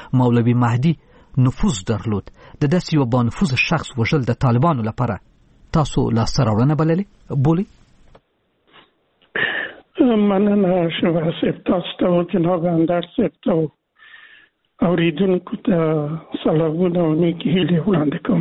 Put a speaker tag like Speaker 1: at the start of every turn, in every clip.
Speaker 1: مولوي مهدي نفوذ درلود. د داسې یو با نفوذ شخص وژل د طالبانو لپاره تاسو لاسته راوړنه بولي؟
Speaker 2: مننه شما صاحب، تاسو ته جناب اندر صاحب ته اوریدونکو ته سلامونه او نیکې هیلې وړاندې کوم.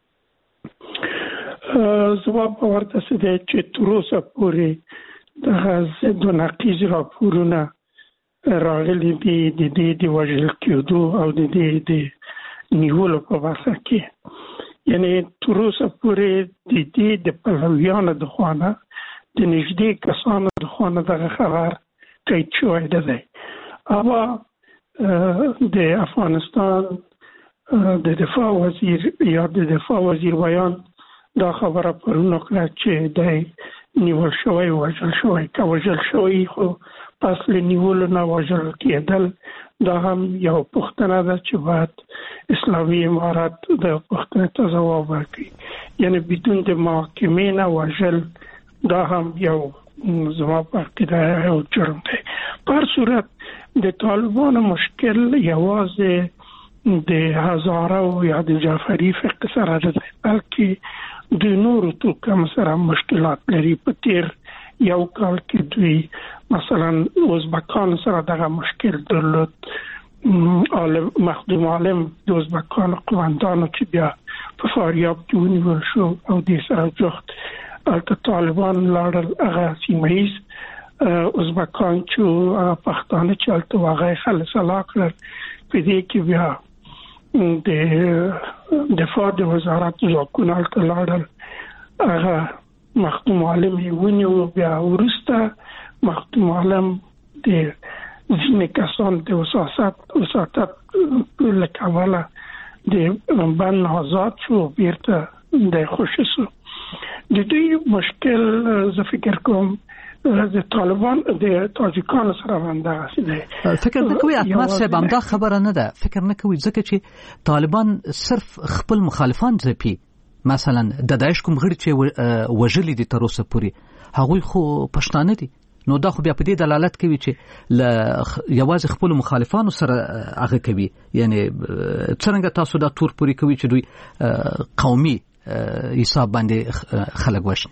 Speaker 2: زما باور داسې دی چې تر اوسه پورې دغه ضد و نقیض راپورونه راغلي دي د دې د وژل کېدو او د دې د نیولو په برخه کې. یعنې تر اوسه پورې د دې د پلویانو د خوا د نږدې کسانو د خوا دغه خبر تایید شوی نه دی. اما د افغانستان د دفاع وزیر یا د دفاع وزیر بیان دا خبره پرون وکړه چې دی نیول شوی وژل شوی. که وژل شوی خو پس له نیولو نه وژل کېدل دا هم یو پوښتنه ده چې باید اسلامي امارت د پوښتنې ته ځواب ورکړي. یعنې بدون د محاکمې نه وژل دا هم یو زما په عقیده یو جرم دی. په هر صورت د طالبانو مشکل یوازې د هزاره یا د جعفري فقه سره نه دی، بلکې د نورو توکم سره مشکلات لري. په تیر یو کال کې دوی مثلا ازبکان سره دغه مشکل درلود. مخدوم عالم د ازبکان قومندانو چې بیا په فاریاب کې ونیول شو او دې سره جفت البته طالبان لاړل هغه سیمه ایز ازبکان چې پښتانه چې هلته هغه خلص هلاک کړل. په دې کې بیا د دفاع د وزارت ځواکونه هلته لاړل، هغه مخدوم عالم یې ونیو. بیا وروسته مخدوم عالم د ځینې کسان د وساطت له کبله د بند آزاد شو، بیرته د خوشی شو. د دوی مشکل زه فکر کوم د طالبان د تاجکانو سره باندې دی.
Speaker 1: فکر نه کوي احمد صاحب همدا خبره نه ده؟ فکر نه کوي ځکه چې طالبان صرف خپل مخالفان ځپي. مثلا د داعش کوم غړي چې وژلي دي تر اوسه پورې هغوی خو پښتانه دي، نو دا خو بیا په دې دلالت کوي چې یوازې خپل مخالفانو سره هغه کوي. یعنی څنګه تاسو دا تور پوري کوي چې دوی قومي حساب باندې خلک وشي؟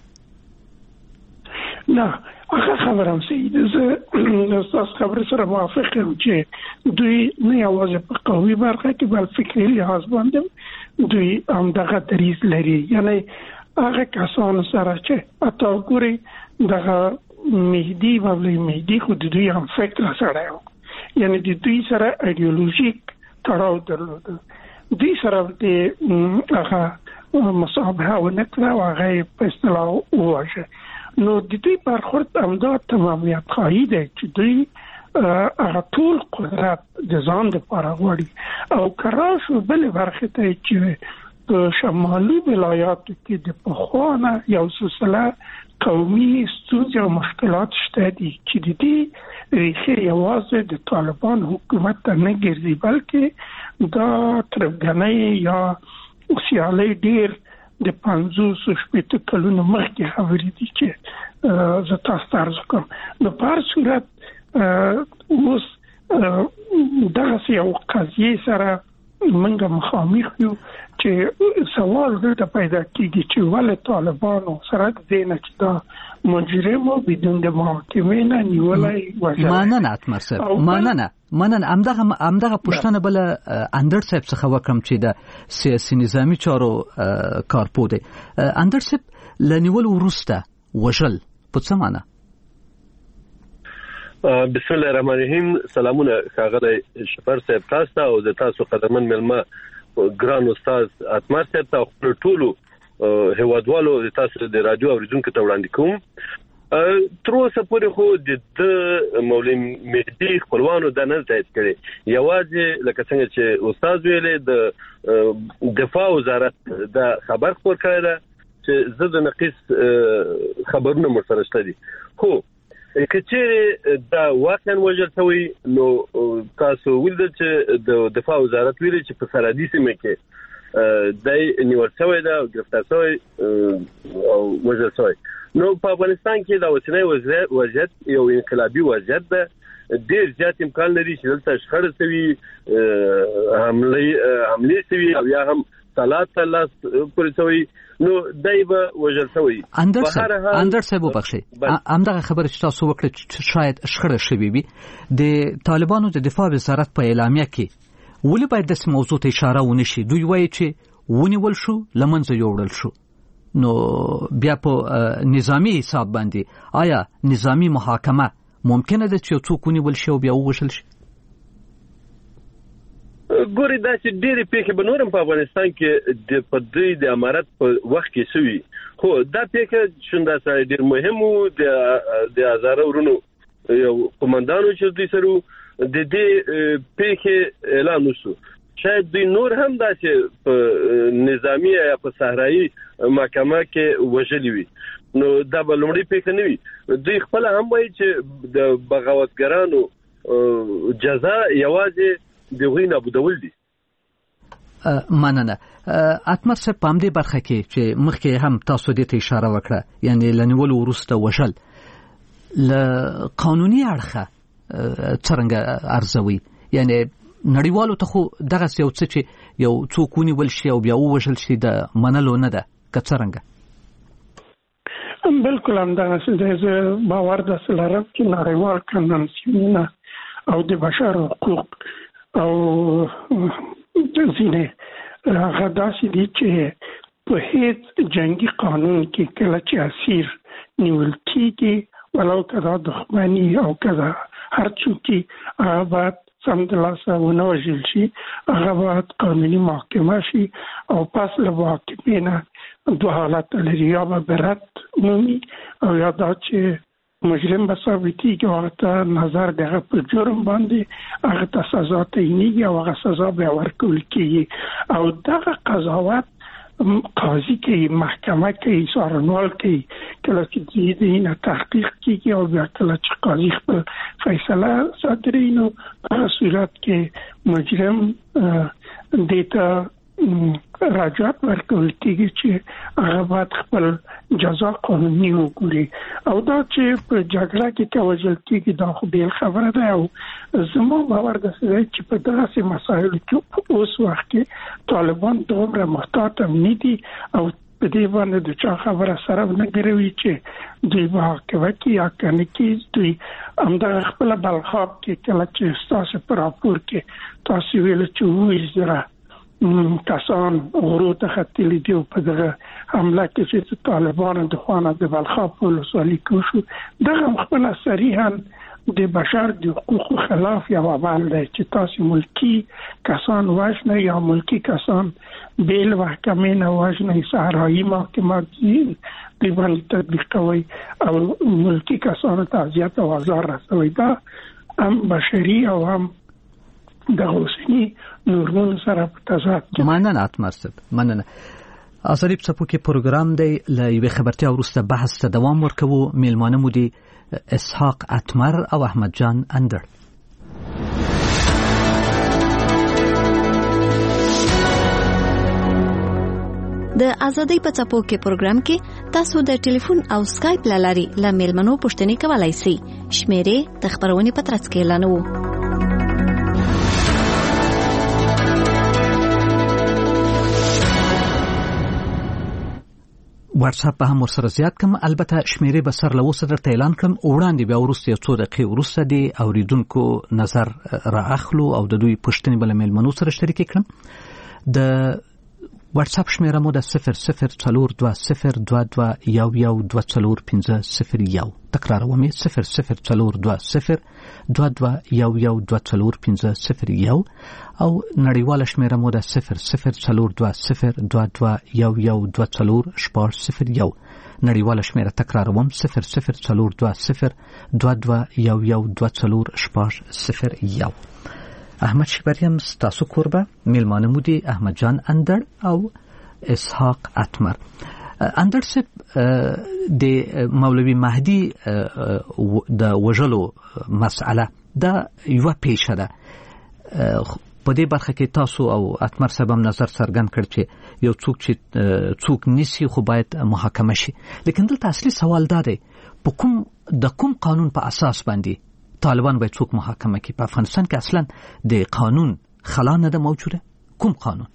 Speaker 2: نه، هغه خبرم صحیح ده. زه تاسو خبرې سره موافق یم چې دوی نه یوازې په قومي برخه کې بل فکري لحاظ باندې دوی همدغه دریځ لري. یعنی هغه کسانو سره چې اته ګوري دغه مهدي مولوي مهدي خو د دوی هم فکر سره و، یعنی د دوی سره ایدئولوژیک تړاو درلود. دوی سره د هغه مصابحه ونکړه او هغه په اصطلاح وواژه. نو د دوی برخورد همدا تمامیت خواهی دی چې دوی هغه ټول قدرت د ځان لپاره غواړي. او کرا شو بلې برخې ته چې په شمالي ولایاتو کې د پخوا نه یو سلسله قومي ستونزې او مشکلات شته دي چې د دې ریښې یوازې د طالبان حکومت ته نه ګرځي، بلکې دا تربګنۍ یا سیالۍ ډېر د 50-60 کلونو مخکې خبرې دي چې زه تاسو ته عرض کوم. نو په هر صورت اوس دغسې یو قضیې سره موږ مخامخ یو چې سوال دلته پیدا کېږي چې ولې طالبانو سره د دې نه چې دا مجرم و بدون د محاکمې نه نیولی وژلی.
Speaker 1: مننه اتمر صاحب، مننه. همدغه پوښتنه بله اندر صاحب څخه وکړم چې د سیاسي نظامي چارو کارپو دی. اندر صاحب، له نیولو وروسته وژل په څه معنی؟
Speaker 3: بسم الله الرحمن الرحیم. سلامونه ښاغلی شفر صاحب تاسو ته او د تاسو قدرمن مېلمه ګران استاد اتمر صاحب ته خپل ټولو هیوادوالو د تاسو د رادیو اوریدونکو ته وړاندې کوم. تر اوسه پورې خو د مولوي مهدي خپلوانو د نه تایید کړي. یوازې لکه څنګه چې استاد ویلې د دفاع وزارت د خبر خبر کړی ده چې زه د نقیص خبرونه مرسته شته دي. خو کچېره دا واقعا وجل شوی نو تاسو ولیدل چې د دفاع وزارت ویلي چې په سرحدي سیمه کې د نیول شوی دا گرفتار شوی او وجل شوی. نو په افغانستان کې دا اوسنی وضعیت یو انقلابي وضعیت ده ډیر زیات امکان لري چې دلته شخړه شوي حمله شوي او یا هم صلات پورې شوي نو دایبه وجل شوی
Speaker 1: اندر صاحب وبخښي همدغه خبره چې تاسو وکړه چې شاید شخړه شوي وي د طالبانو د دفاع وزارت په اعلامیه کې ولې باید د موضوع ته اشاره ونشي دوی وایي چې ونیول شو لمنځه یوړل شو نو بیا په نظامی حساب باندې آیا نظامی محاکمه ممکنه ده چې څوک ونیول شي او بیا ووژل شي
Speaker 3: ګوري دا چې ډېرې پیښې به نورم په افغانستان کې د پدې د امارت په وخت کې شوي خو دا پیښه شوندا سره ډېر مهم وو د هزاره ورونو یو قومندانو چې دوی سره د دې پیښې اعلان وشو شاید دوی نور هم دا چې په نظامی یا په صحرایي محکمه کې وژلي وي نو دا به لومړی پیښه نه وي دوی خپل هم وایي چې د بغاوتګرانو جزا یوازې دغه نه بودول دي
Speaker 1: مننه اتمر سره پام دې برخه کې چې مخکې هم تاسو دې ته اشاره وکړه یعنی لنیول ورسته وشل ل قانوني اړخه څنګه ارزوي یعنی نړیوالو ته خو دغه یو څه چې یو څوک ونیول شي او بیا ووژل شي د منلو نه ده کڅرنګ
Speaker 2: بالکل همدغه څه باور د سلارم کې نړیوال کنونسیون او د بشر حقوق او ځینې هغه داسې دي چې په هیڅ جنگي قانون کې کله چې اسیر نیول کېږي ولو که دا دښمني او که دا هر څوک هغه باید سمدلاسه ونه وژل شي هغه باید قانوني محاکمه شي او پس له محاکمې نه دوه حالت لري یا به برت مومي او یا دا چې مجرم به ثابتېږي هغه ته نظر دغه په جرم باندې هغه ته سزا تعینېږي او هغه سزا بیا ورکول کېږي او دغه قضاوت قاضي کوي محکمه کوي څارنوال کوي کله چې د دې نه تحقیق کېږي او بیا کله چې قاضي خپل فیصله صادروي نو په صورت کې مجرم دیتا راجعات ورکول کېږي چې هغه باید خپل جزا قانوني وګوري او دا چې په جګړه کې وژل کېږي دا خو بیل خبره ده او زموږ باور ده چې په دغسې مسایلو کې اوس وخت کې طالبان دومره محتاط هم نه دي او په دې باندې د چا خبره سره نه ګروي چې دوی محاکمه کې یا کنه کې دوی همدغه خپله بلخاب کې کله چې ستاسو په راپور کې تاسو ویل چې 20,000 کسان غرو ته ختلي دي په دغه حمله کې چې طالبان د خوانه د بلخاب په ولسوالۍ کې شو دغه خپل صریحا د بشر د حقوقو خلاف یو عمل دی چې تاسو ملکی کسان وژنئ یا ملکی کسان بیل محکمې نه وژنئ صحرایي محکمه دی باندې تطبیق کوي او ملکی کسانو ته اذیت او آزار رسوي دا هم بشري او هم د اوسنی نورمال سره په تضاد
Speaker 1: مننه اتمرسب مننه ازریب څپوکي پروګرام دی ل یوې خبرتیا ورسته بحث ته دوام ورکوو میلمانه مو دي اسحاق اتمر او احمد جان اندر
Speaker 4: د ازادۍ په څپو کې پروګرام کې تاسو د ټلیفون او سکایپ لاري ل میلمنو پوښتنې کولای شئ شمیرې د خبرونې په ترڅ کې اعلانوو واتس اپ هم ورسره زیات کوم البته شمیرې به سر لوسه درته اعلان کوم وړاندې بیا ورسته څو دقیقې ورسته دی اوریدونکو نظر را اخلو او د دوی پوښتنې بل میلمنو سره شریک کړم د واتس اپ شمیره مو د 004222112501 تکراروم 004222112501 او نړیواله شمیره مو د 004222112501 نړیواله شمیره تکراروم 004222112501 احمد شبریم ستاسو کوربه میلمانه مو دي احمد جان اندر او اسحاق اتمر اندر سپ د مولوی مهدی د وجلو مسأله دا یو پیښه ده په دې برخه کې تاسو او اتمر سبم نظر څرګند کړ چې یو څوک نسی خو باید محاکمه شي لیکن دلته اصلي سوال دا دی د کوم قانون په اساس باندې
Speaker 1: طالبان به څوک محاکمه کوي؟ په افغانستان کې اصلا د قانون خلا نه ده موجوده. کوم قانون؟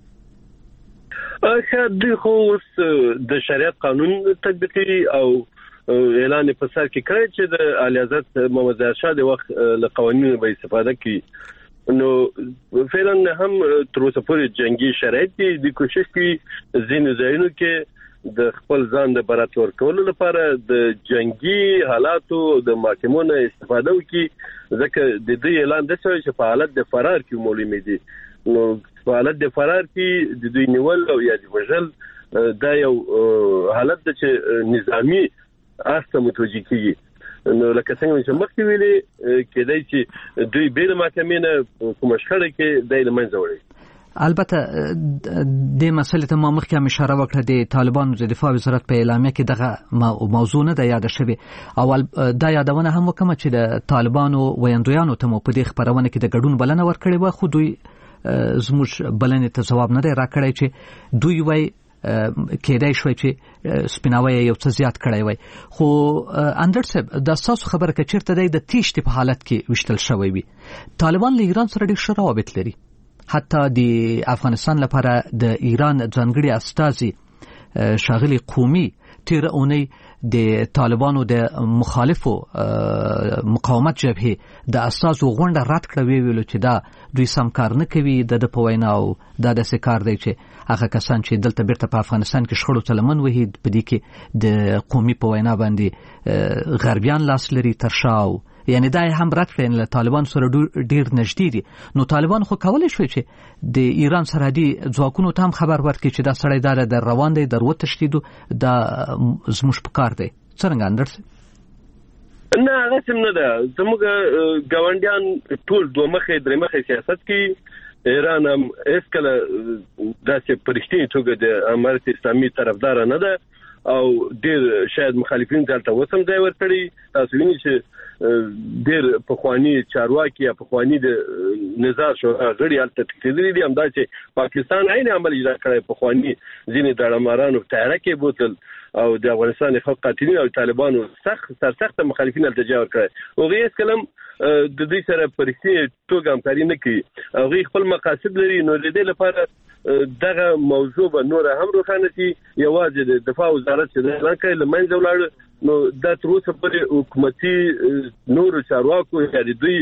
Speaker 3: دوی خو د شریعت قانون تطبیقي او اعلان په سر کې کړی چې د اعلی حضرت محمد ظاهر شاه د وخت له قوانینو به استفاده کوي. نو فعلا هم تر اوسه پورې جنگي شرایط دي د کوشش کوي ځینې ځایونو کې د خپل ځان د برات ورکولو لپاره د جنگي حالاتو د محکمو نه استفاده وکړي، ځکه د دې اعلان د څه چې په حالت د فرار کې معلومه دي. نو په حالت د فرار کې د دوی نیول او یا د وژل دا یو حالت د چې نظامی استه متوجي کیږي. نو لکه څنګه چې مخکې ویلي کېدای چې دوی بیل محکمې نه کوم شخړه کې د منځ وړي.
Speaker 1: البته د مسلې ته ما مخکې هم اشاره وکړه، د طالبانو د دفاع وزارت په اعلامیه کې دغه موضوع نه ده یاد شوی. اول دا یادونه هم وکم چې د طالبانو ویاندویانو ته مو په دې خبرونه کې د ګډون بلنه ورکړې و، خو دوی زموږ بلنې ته جواب نه دی راکړی چې دوی وای کېدای شوی چې سپیناوی یو څه زیات کړی وای. خو اندر صاحب دا تاسو خبره کې چیرته دی د تیشت په حالت کې وشتل شوی وي. طالبان له ایران سره ډېر ښه روابط لري، حتی د افغانستان لپاره د ایران ځانګړي استازي ښاغلي قومي تیر اونۍ د طالبانو د مخالفو مقاومت جبهې د استازو غونډه رد کړه، ویلو چې دا دوی سم کار نه کوي. د په وینا او دا داسې کار دی چې هغه کسان چې دلته بیرته په افغانستان کې شخړو ته لمن وهي په دې کې د قومي په وینا باندې غربیان لاس لري تر شاو، یعنی دا هم رد کړي له طالبان سره ډیر نږدې دي. نو طالبان خو کولای شوی چې د ایران سرحدي ځواکونو ته هم خبر ورکړي چې دا سړی دا در روان دی، در وتښتیدو، دا زموږ په کار دی. څنګه اندرس؟
Speaker 3: نه هغه څه نه ده. زموږ ګاونډیان ټول دوه مخې درې مخې سیاست کوي. ایران هم هیڅکله داسې په رښتینې توګه د امارت اسلامي طرفدار نه ده او ډېر شاید مخالفین دلته وسم ځای ورکړي. تاسو وینئ چې ډېر پخواني چارواکي یا پخواني د نظار شورا غړي هلته تښتېدلي دي. همدا چې پاکستان عین عمل اجرا کړی، پخواني ځینې داړهمارانو تیاره کې بوتل او د افغانستان خلک قاتلین او طالبانو سرسخت مخالفین التجا ورکړي. هغوی هیڅکله د دې سره په رښتینې توګه همکاري نه کوي. هغوی خپل مقاصد لري. نو د دې لپاره دغه موضوع به نور هم روښانه شي. یوازې د دفاع وزارت چې اعلان کړی له منځه ولاړ، نو دا تر اوسه پورې حکومتي نورو چارواکو یا د دوی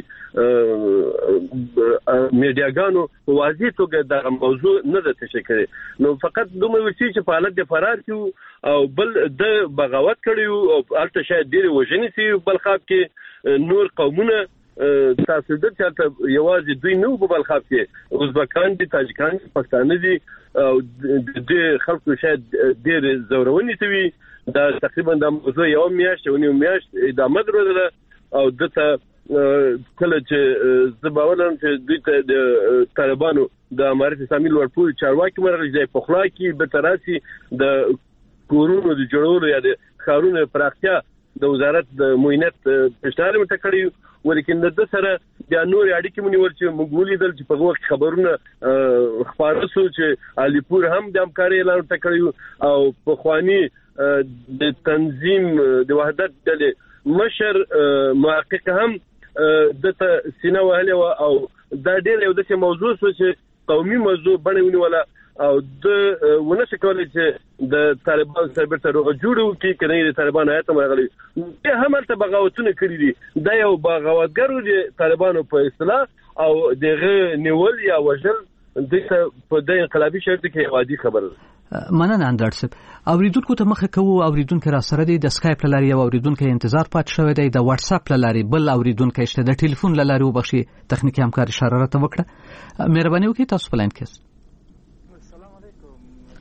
Speaker 3: میډیاګانو په واضح توګه دغه موضوع نه ده تشریح کړې. نو فقط دومره وشي چې په حالت د فرار کې او بل د بغاوت کړی او هلته شاید ډېرې وژنې شي. بلخاب کې نور قومونه تاسو د چاته یوازې دوی نه په بلخاب کې ازبکان دي، تاجکان دي، پښتانه دي او د خلکو شاید ډېر زورونې شوي. دا تقریبا د موضوع یو میاشت او نیم میاشت ادامه درلوده او دته کله چې زه باور لرم چې دوی ته د طالبانو د امارت اسلامي لوړپوړي چارواکي مرغلي ځای پخلا کې به تراسي د کورونو د جوړولو یا د ښارونو پراختیا د وزارت د معاینت پېشنهاد مته کړی، ولیکن د سره د نور اړیکې مونږ ورچې موږ ولیدل چې په وخت خبرونه خبره سو چې علیپور هم د همکاري اعلان ته کړی او په خواني د تنظیم د وحدت د مشر محقق هم د سینه وهله او دا ډېر یو د موضوع چې قومي موضوع بڼه ونیوله او د ونشي کولای چې د طالبان سره ته جوړو کې کني د طالبان آیت مرغلي د هملته بغاوتونه کړی دي. دا یو بغاوتګرو دي طالبانو په اصطلاح او دغه نیول یا وژل د په د انقلابي شرط کې عادي خبره.
Speaker 1: مننه اندرسب. اوریدونکو ته مخه کوو. اوریدونکو را سره دی د اسکایپ لاري او اوریدونکو انتظار پات شوی دی د واتس اپ لاري بل اوریدونکو شته د ټلیفون لاري وبخشي تخنیکی همکار اشاره راته وکړه. مهرباني وکړئ تاسو په لاین کې.
Speaker 5: السلام علیکم.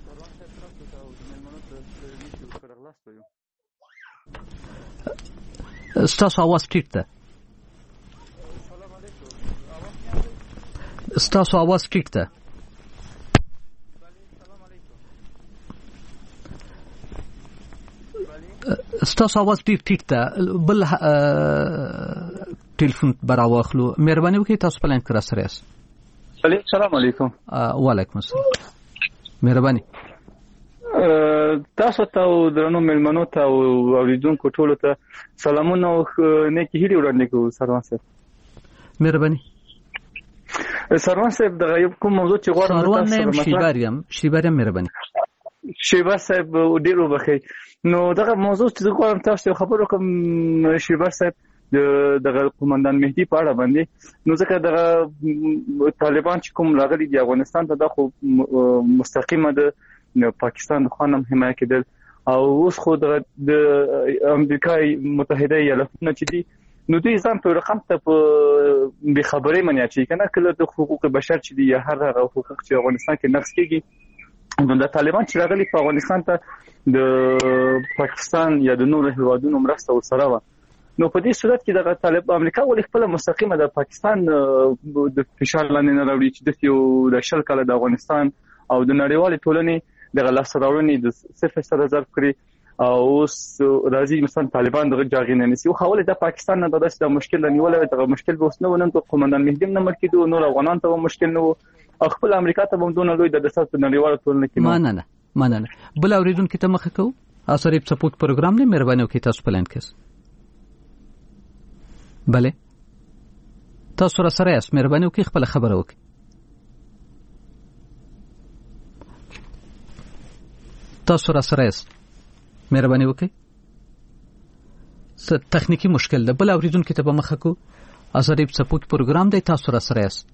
Speaker 1: ستاسو आवाज ټیټ ده. ستاسو आवाज ټیټ ده. ستاسو आवाज ډیر ټیټ ده. بل ټلیفون براواخلو. مهرباني وکړئ تاسو په لاین کې را سره یاست.
Speaker 5: السلام علیکم.
Speaker 1: وعلیکم السلام. مهرباني.
Speaker 5: تاسو ته درنو ملمنو ته او اوریدونکو ټولو ته سلامونه او نیکی هیلې وړاندې کوم سروان صاحب.
Speaker 1: مهرباني.
Speaker 5: سروان صاحب د غیب کوم موضوع چې غواړم
Speaker 1: سروان شیباریم مهرباني.
Speaker 5: شیبا صاحب ډیر وبخي. نو دغه موضوع چې غواړم تاسو خبرو کوم شیبا صاحب د قومندان مهدی په اړه باندې. نو ځکه د طالبان چې کوم راغلي دی افغانستان ته د خو مستقیمه د پاکستان د خانم حمایه کېدل او اوس خو د امریکا متحده ایالاتونه چې دي نو دوی ځان په رقم ته په بې خبرۍ منیا چې کنه کله د حقوق بشر چې دی هر هغه حقوق چې افغانستان کې نقض کیږي نو د طالبان چې راغلي په افغانستان ته د پاکستان یا د نورو هیوادونو مرسته ورسره و. نو په دې صورت کې د طالب امریکا ولې خپل مستقیمه د پاکستان د فشار لاندې نه راوړي چې د شل کال د افغانستان او د نړیوال ټولنې د غلاس راوړنې د صفر سره ضرب کړی او اوس راځي مثلا طالبان دغه جاغینه نسی او حواله د پاکستان نه د مشکل نیول دغه مشکل به اوس نه ونن ته قومندان مهدی نه مر کېدو نور افغانان ته مشکل نه او خپل امریکا ته هم دونه لوی د دسات نړیوال ټولنه کې
Speaker 1: نه بل اوریدونکو ته مخه کو اثر سپورت پروګرام نه مهرباني وکړئ تاسو پلان کس بله تاسو را سره یاست مهرباني وکړئ خپل خبره وکړئ. تاسو را سره یاست مهرباني وکړئ. څه تخنیکی مشکل ده بل اوریدونکو ته به مخه کو اثر سپورت پروګرام دی تاسو را سره یاست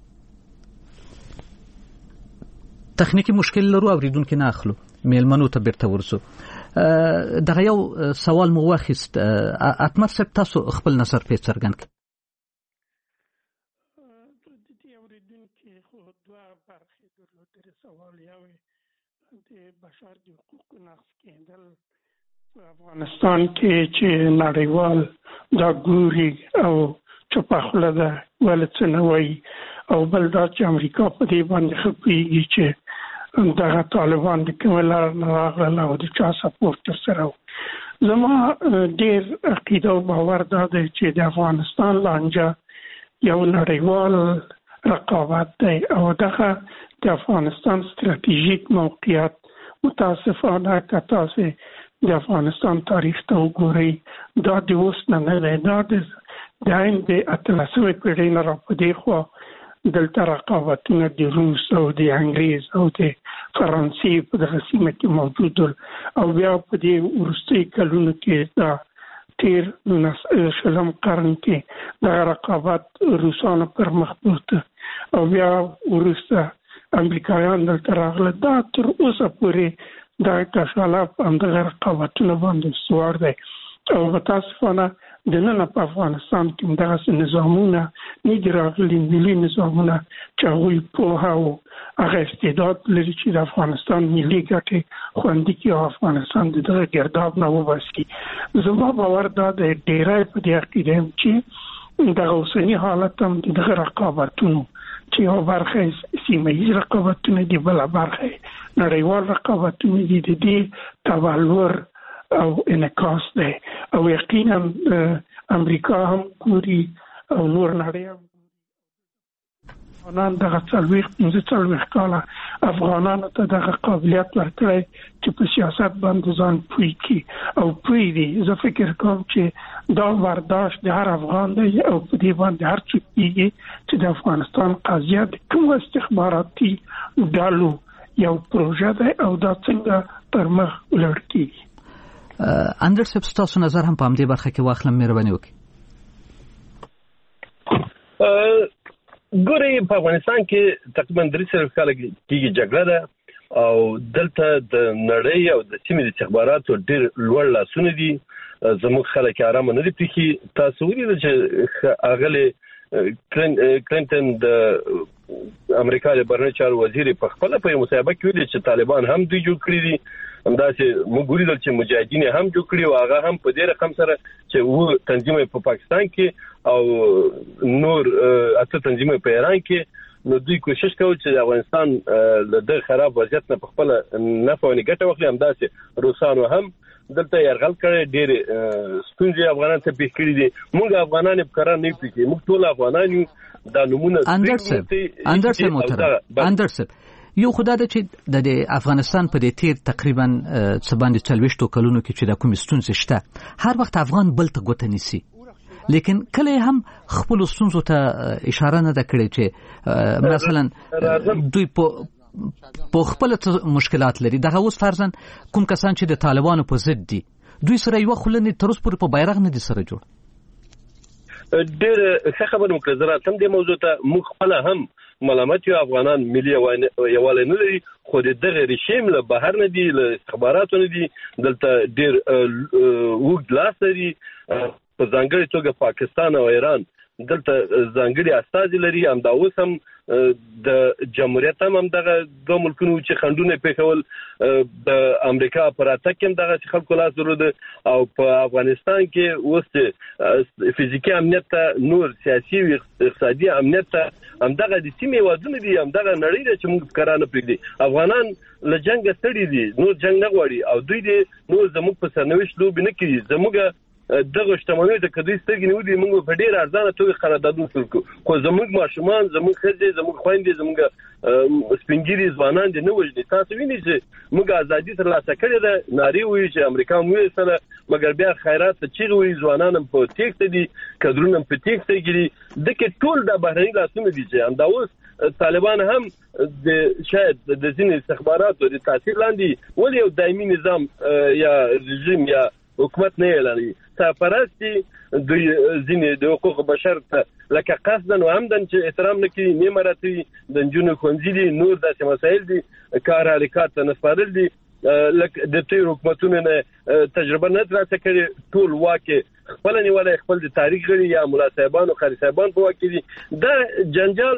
Speaker 1: تخنیکی مشکل لرو اوریدونکو نه اخلو میلمنو ته بیرته ورسو. دغه یو سوال مو واخیست اتمر صاحب تاسو خپل نظر په څرګند کړئ.
Speaker 2: د دې اوریدونکو خو دوه برخې درلودل سوال یو د بشر د حقوقو نقض کېدل په افغانستان کې چې نړیوال دا ګوري او چپخله ده ولڅ نه وایي او بل دا چې امریکا په دې باندې خپېږي چې دغه طالبان د کوملار راغله او د چا سپورت سره زما ډیر عقیده او باور دا دی چې د افغانستان لانجه یو نړیوال رقابت دی او دغه د افغانستان ستراتیژیک موقعیت متاسفانه که تاسو د افغانستان تاریخ ته وګورئ دا د اوس نه دی دا د عین د اتلسمې پیړۍ نه راپدې خوا دلته رقابتونه د روس او د انګریز او د فرانسې په دغه سیمه کې موجود او بیا په دې وروستي کلونو کې دا تیر شلم قرن کې د رقابت روسانو پر مخ بوته او بیا وروسته امریکایان دلته راغله دا تر اوسه پورې دا کشاله هم دغه رقابتونه باندې سوار دی او متاسفانه د نن په افغانستان کې دغه نظامونه نه دي راغلي ملي نظامونه چې هغوی پوهه او هغه استعداد لري چې د افغانستان ملي ګټې خوندي کړي او افغانستان د دغه ګرداب نه وباسي. زما باور دا د ډیری په دې عقیده یم چې دغه اوسني حالت هم دغه رقابتونو چې یو برخه سیمه ییز رقابتونه دي بله برخه نړیوال رقابتونه دي د دې تبلور او انعکاس دی او یقینا امریکا هم ګوري او نور نړۍ هم افغانان دغه 40 کاله افغانانو ته دغه قابلیت ورکړی چې په سیاست باندې ځان پوه کړي او پوه دي. زه فکر کوم چې دا برداشت د هر افغان دی او په دې باندې هر څوک کېږي چې د افغانستان قضیه د کوم استخباراتي ډلو یو پروژه دی او دا څنګه پر مخ ولاړ کېږي.
Speaker 1: اندر صاحب تاسو نظر هم په همدې برخه کې واخلم مهرباني وکړئ.
Speaker 3: ګورئ په افغانستان کې تقریبا 3 کال کېږي جګړه ده او دلته د نړۍ او د سیمې د استخباراتو ډېر لوړ لاسونه دي زموږ خلک آرامه نه دي پرېښي. تاسو ولیدل چې اغلې کلینټن د امریکا د بهرنیو چارو وزیر په خپله په مصاحبه کې ویلي چې طالبان هم دوی جوړ کړي دي همداسې موږ ولیدل چې مجاهدین هم جوړ کړي او هغه هم په دې رقم سره چې و تنظیمونه په پاکستان کې او نور اته تنظیمونه په ایران کې نو دوی کوشش کوي چې د افغانستان له د خراب وضعیت نه په خپل نفع او ګټه واخلي. همداسې روسانو هم دلته يرغل کړي ډېر ستونزې افغانان ته پیښ کړي دي. موږ افغانان په قرار نه پیږي موږ ټول افغانان یو د نمونه
Speaker 1: اندر صاحب محترم اندر صاحب یو خدای د چې د افغانستان په دې تیر تقریبا څه باندې 40 کلونو کې چې د کوم ستونزې شته هر وخت افغان بل ته ګوته نیسي لیکن کله هم خپل ستونزو ته اشاره نه ده کړې چې مثلا دوی په خپل مشکلات لري دغه اوس فرضاً کوم کسان چې د طالبانو په ضد دي دوی سره یو خلنی تر اوسه پورې په بیرغ نه دي سره جوړ
Speaker 3: ډېر ښه خبره وکړه زه راتم دې موضوع ته موږ خپله هم ملامت یو افغانان ملي یووالی نه لري خو د دغه رژیم له بهر نه دي له استخباراتو نه دي دلته ډېر اوږد لاس لري په ځانګړې توګه پاکستان او ایران دلته ځانګړي استازي لري همدا اوس هم د جمهوریت هم دغه دوه ملکونو چې خنډونه پیښول د امریکا پر اتک هم دغه خلکو لاس درلود او په افغانستان کې اوس فزیکي امنیت ته نور سیاسي او اقتصادي امنیت ته هم دغه د سیمې وادونه دي هم دغه نړۍ ده چې موږ کرانه پرېږدي افغانان له جنگ ستړي دي نور جنگ نه غواړي او دوی دې نور زموږ په سرنوشت لوبې نه کوي زموږ دغه شتمنۍ د کدوې سترګې نیولې موږ په ډېر ارزانه توګه قراردادونه وکړو خو زموږ ماشومان زموږ ښځې زموږ خویندې زموږ سپینګیري ځوانان دې نه وژني تاسو وینئ چې موږ ازادي ترلاسه کړې ده نارې وایي چې امریکا هم ویستله مګر بیا خیرات ته چیغې وایي ځوانان هم په تېښته دي کدرونه هم په تېښته کې دي دغه ټول د بهرني لاسونه دي چې همدا اوس طالبان هم د شاید د ځینې استخباراتو د تاثیر لاندې ولې یو دایمي نظام یا رژیم یا حکومت نه اعلانوي سرپرستی دوی ځینې د حقوق بشر ته لکه قصدا و عمدن چې احترام نه کوي نه مراتي د نجونو ښوونځي دي نور داسې مسایل دي کار حرکات ته نه سپارل دي لکه د تیر حکومتونو نه تجربه نه ترلاسه کړې ټول واک خپل نیولای خپل د تاریخ غړي یا مولا صاحبان او خالي صاحبان په واک دي دا جنجال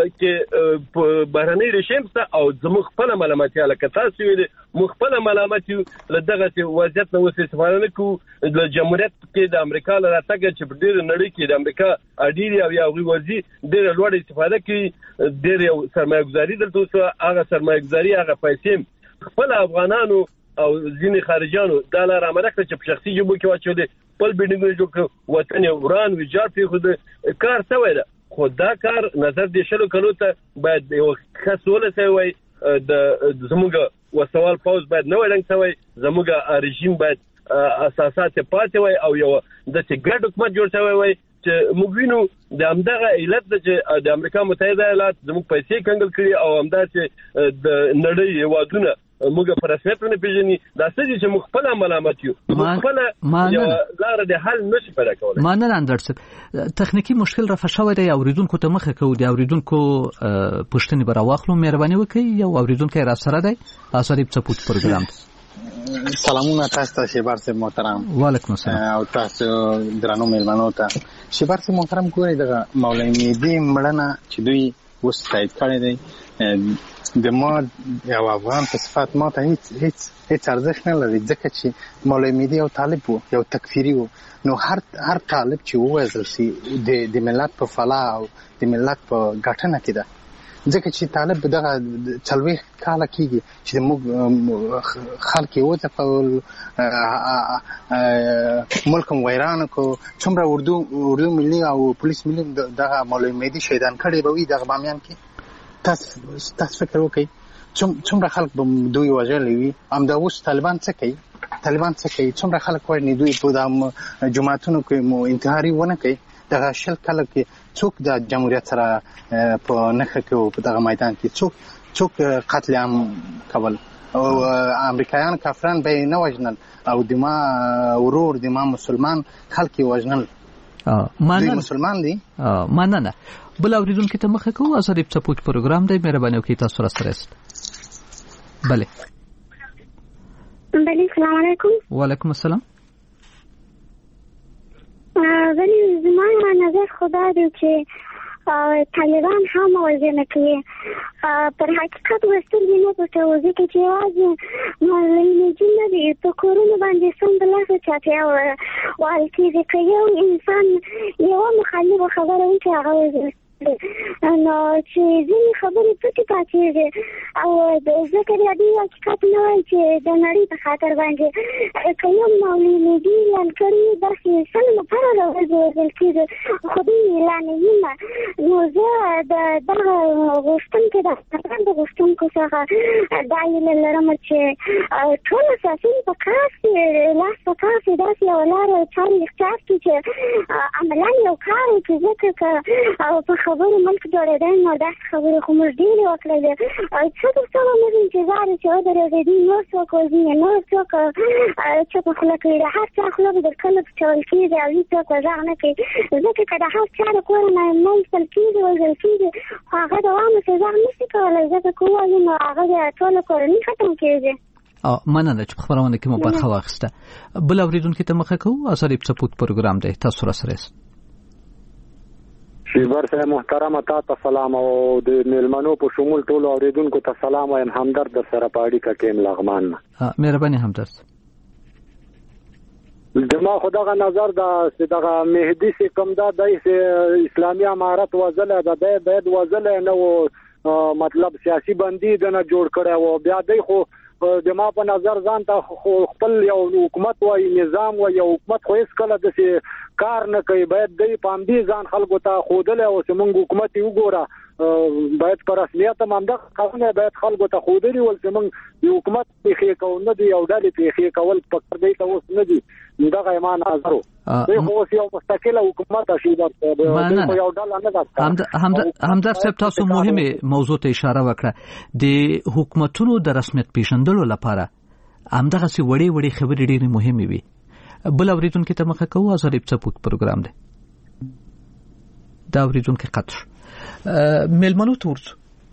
Speaker 3: کې بهرنۍ رژیم ته او زموږ خپل ملامتیا لکه تاسو ویلې موږ خپل ملامت یو له دغه وضعیت نه اوس استفاده نه کوو د جمهوریت کې د امریکا له راتګ چې په ډېر نړۍ کې د امریکا اډیری او یا غوړي ډېر لوړ استفاده کوي ډېر یو سرمایه‌ګذاري دلته اوس هغه سرمایه‌ګذاري هغه پیسې خپل افغانانو او ځینې خارجانو دا لار عمله کړ چې په شخصي جيبو کې واچولې خپل بډینګونه جوړ کړ وطن وران ویجاړ پیښو کار څه ده خو دا کار نظر دې شلو کلو ته باید یو خاصوله سوی د زموږ وسوال پاوز باید نو رنګ سوی زموږ رژیم باید اساسات پاتې وای او یو د ګډ حکومت جوړ شوی وای چې موږ وینو د همدغه علت چې د امریکا متحده ایالات زموږ پیسې کنګل کړي او همدا چې د نړۍ وادونه موږ پر رسمیتونه پیژني دا څه چې موږ خپل ملامت یو خپل یو لار د حل نشي پیدا کولای
Speaker 1: مانه اندرڅ تخنیکی مشکل رافع شوی دی اوریدونکو ته مخه کوي دی اوریدونکو پښتني براواخلو مهرباني وکړئ یو اوریدونکو را سره دی آثاری چپوت پروګرام
Speaker 6: سلامونه تاسو ته شیبار صاحب محترم
Speaker 1: وعلیکم السلام
Speaker 6: او تاسو درنو میلمنو ته شیبار صاحب محترم ګورئ دغه مولوی مهدی مړنه چې دوی اوس تایید کړی دی د ما یو افغان په صفات ما ته هیڅ ارزښت نه لري ځکه چې مولوی مهدی یو طالب وو یو تکفیری وو نو هر طالب چې ووژل شي د ملت په فلاح او د ملت په ګټنه کې ده ځکه چې طالب دغه 40 کاله کېږي چې موږ خلک یې وځپول ملک ویران کو څومره اردو ملي او پولیس ملي دغه مولوی مهدی شهیدان کړي به وي دغه بامیان کې تاسو فکر وکړئ څومره خلک به دوی وژلي وي همدا اوس طالبان څه کوي څومره خلک وژني دوی په د جماعتونو کې مو انتحاري ونه کوي دغه شل کاله کې څوک د جمهوریت سره په نښه کې په دغه میدان کې څوک قتل عام کول او امریکایان کافران به نه وژنل او د ما ورور د ما مسلمان خلک وژنل دوی مسلمان دي
Speaker 1: مننه بل اوریدونکو ته مخه کوو آزادی سپورت پروګرام دی مهرباني وکړئ تاسو را سره است بله
Speaker 7: السلام علیکم
Speaker 1: وعلیکم السلام
Speaker 7: ولی زما نظر خدا دی چې طالبان هم وژنه کوي پر حقیقت وستل دي نه پټه ځکه چې یوازې مولوی نه دي په کورونو باندې سمدلاسه چاپیا والکې چې یو انسان یو مخالف خبره وکړي هغه نو چې ځینې خبرې پټې پاتې او ځکه د دې حقیقت نه وایي چې د نړۍ په خاطر باندې که یو مولوي مهدي اعلان کړي داسې سل لپاره راوځل کېږي خو دوی اعلان یې نه نو زه د دغه غوښتونکو د غوښتونکو څخه دا هیله لرم چې ټول اساسي په کار لاس په کار داسې یو لاره چارې اختیار کړي چې عملا یو کار وکړي ځکه که په خبرو ملک جوړېدل نو داسې خبرې خو موږ ډېرې وکړلې څه درته موږ انتظار چې ودرېږي نور څوک وځي نور څوک چوپه خوله کوي د هر چا خوله به در کله پچول کېږي او هېڅوک غږ نه کوي ځکه که د هر چا د کور نه منځل کېږي وژل کېږي خو هغه دوام څه غږ نشي کولی ځکه که ووایي نو هغه د ټوله کورنۍ ختم کېږي.
Speaker 1: مننه چې په خبرونه کې مو برخه واخیسته. بل اورېدونکي ته مخه کوو. ازادي سپوت پروګرام دی، تاسو را سره یاست.
Speaker 8: شیبر صاحب محترم تاسو سلام او د میلمنو په شمول ټول اوریدونکو ته سلام وایم. همدرد سره پاړی کا کېم لغمان.
Speaker 1: مهرباني همدرد.
Speaker 8: دما خدغه نظر دا دغه مهدی سي کوم دا د اسلامي امارت وزله د باید وزله نو مطلب سیاسي بندي د نه جوړ کړي او بیا دای خو د ما په نظر ځان ته خپل یو حکومت وای نظام وای یو حکومت خو هیڅ کله د کار نه کوي. باید د پام دي ځان خلکو ته خودل او سمون حکومت یو ګوره باید پر رسمیت مامده قانون باید خلکو ته خودري ول سمون حکومت په کوونه دی او د په کول پکړ دی ته اوس نه دی دغه ایمان نظر دی خو یو مستقله حکومت شي درته یو ډول نه ده.
Speaker 1: همدرد صاحب تاسو مهمه موضوع ته اشاره وکړه. د حکومتونو د رسمیت پیژندلو لپاره همدغه سي وړي خبرې ډېرې مهمه وي. بل اوریدونکو ته مخه کوو. ازادي سپوت پروګرام دی. دا اوریدونکو قطر میلمنو تورڅ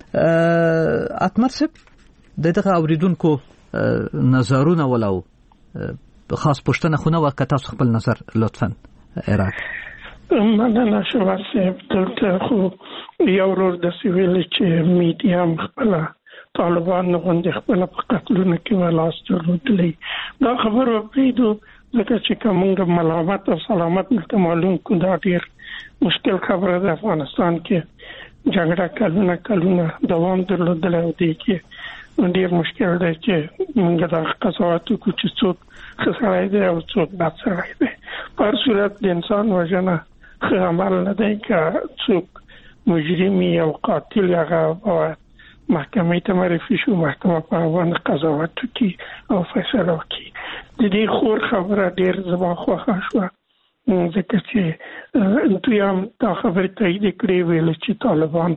Speaker 1: اتمر صاحب دغه اوریدونکو نظرونه ولاو خاص پښتنه خونه وکړه. تاسو خپل نظر لطفا اراد.
Speaker 2: مننه شوبر صاحب. دلته خو یو ورور د سیویل چې میډیا خپل طالبان غونډه خپل په قتلونه کې ولاس درلودلې دا خبره پیډو ځکه چې کومه ملامت او سلامت نه معلوم کو دا ډیر مشکل خبره ده. افغانستان کې جګړه کلونه دوام درلودل او دی کې ډیر مشکل دی چې موږ د قضاوت کو چې څوک خسرای دی او څوک بد سړی دی. په هر صورت د انسان وژنه ښه عمل نه دی که څوک مجرم او قاتل هغه محکمې ته معرفي شو محکمه په باندې قضاوت کوي او فیصله کوي. د دې خور خبره ډیر زما خوښه شوه ځکه چې دوی هم دا خبره تایید کړې ویل چې طالبان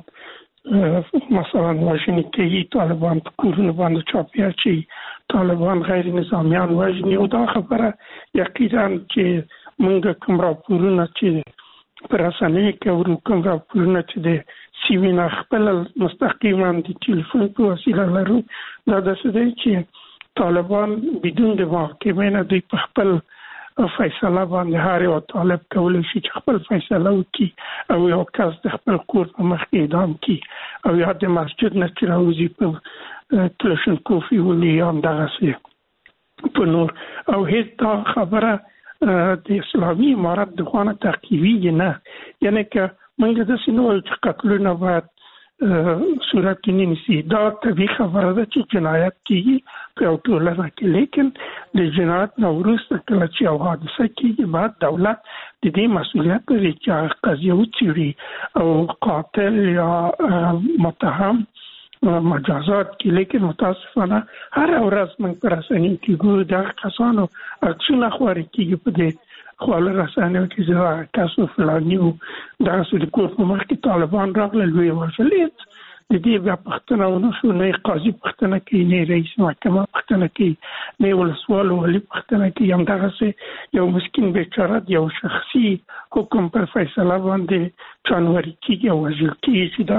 Speaker 2: مثلا واجنی کوي طالبان په کورونو باندې چاپیار شي طالبان غیر نظامیان واجنی او دا خبره یقینا چې موږ کوم راپورونه چې پر اسانه کې کوم راپورونه چې د سیوینا خپل مستقیما د ټلیفون په وسیله لرو دا د څه چې طالبان بدون د محکمې نه د خپل فیصله باندې هر یو طالب کولای شي چې خپل فیصله وکړي او یو کس د خپل کور په مخ کې اعدام کړي او یا د مسجد نه چې راوځي په کلاشینکوف ولې هم دغه څه په نور او هیڅ دا خبره د اسلامي امارت د خوانه تقویږي نه یعنی که موږ د سینول چې قتلونه باید صورت کې نيسي دا طبيعي خبره ده چې جنایت کیږي په ټولنه کې لیکن د جنایت نو وروسته کله چې یو حادثه کیږي بعد دولت د دې مسؤلیت لري چې قضیه وڅېړي او قاتل یا متهم مجازات کې لیکن متاسفانه هر ورځ موږ پر اسانه کې ګورو دا کسانو اکشن خوري کیږي په دې خپل رسانه کې ځا تاسو فلانیو دا څه د کور په مخ کې طالبان راغلل وی ورسلیت د دې بیا پښتنه ونه شو نه قاضي پښتنه کې نه رئیس محکمه پښتنه کې نه ولسوال ولی پښتنه کې هم دا څه یو مسكين بیچاره یو شخصي حکم پر فیصله باندې جنوري کې یو وزیر کې چې دا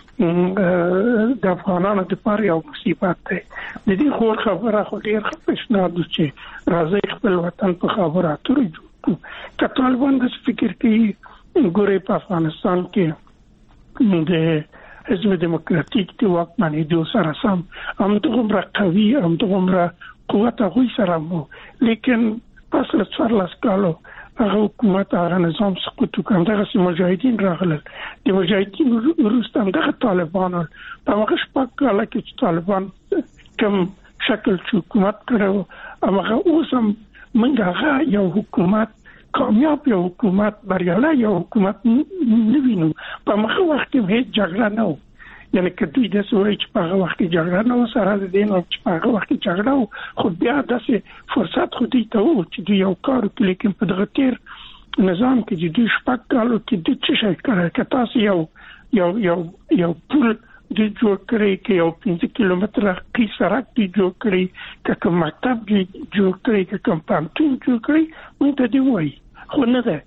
Speaker 2: د افغانانو لپاره یو مصیبت دی. د دې خور خبره خو ډیر خپشناد چې راځي خپل وطن په خبره اترې که طالبان د فکر کوي ګورې په افغانستان کې د حزب دموکراتیک د واکمنۍ د سره سم هم دومره قوي هم دومره قوت هغوی سره مو لیکن پس له 14 کالو هغه حکومت هغه نظام سقوط وکړ. دغه مجاهدین راغلل. د مجاهدین وروسته دغه طالبان په هغه شپږ کاله کې چې طالبان کوم شکل حکومت کړو هغه اوس هم موږ یو حکومت کامیاب یو حکومت بریالی یو حکومت نه وینو. په هغه وخت کې هیڅ جګړه نه و، یعنی که دوی د سوي چې په هغه وخت کې جګړه نه و سره د دین او چې په هغه وخت کې جګړه و، خو بیا داسې فرصت خو دوی ته و چې دوی یو کار وکړي. لیکن په دغه تیر نظام کې چې دوی شپږ کالو کې دوی څه شی کړی، که تاسو یو پل دوی جوړ کړی، که یو 15 کیلومتره قی سړک دوی جوړ کړی، که کوم مکتب جوړ کړی، که کوم پوهنتون جوړ کړی، موږ ته دې وایي. خو نه ده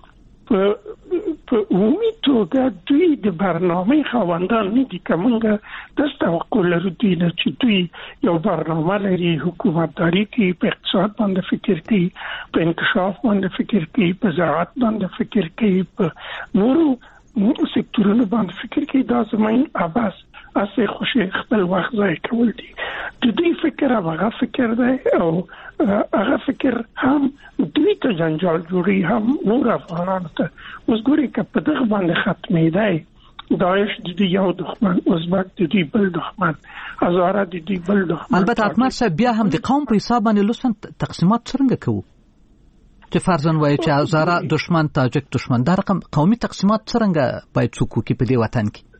Speaker 2: په عمومي توګه دوی د برنامه خواندان نه دي. که موږ داسې توقع لرو دوی نه چې دوی یو برنامه لري، حکومتداري کوي، په اقتصاد باندې فکر کوي، په انکشاف باندې فکر کوي، په زراعت باندې فکر کوي، په نورو سکتورونو باندې فکر کوي. دا زموږ عباس اسه خوشي خپل وخت ضایع کول دي. د دوی فکر هغه فکر دی او هغه فکر هم دوی ته جنجال جوړي، هم نور افغانانو ته. اوس ګوري که په دغه باندې ختمې دی، داعش د دوی یو دښمن، ازبک د دوی بل دښمن، هزاره د دوی بل دښمن.
Speaker 1: البته اتمر صاحب بیا هم د قوم په حساب باندې لوسن تقسیمات څنګه کوو؟ چې فرضاً وایي چې هزاره دښمن، تاجک دښمن، دا رقم قومي تقسیمات څنګه باید څوک وکړي په دې وطن کې؟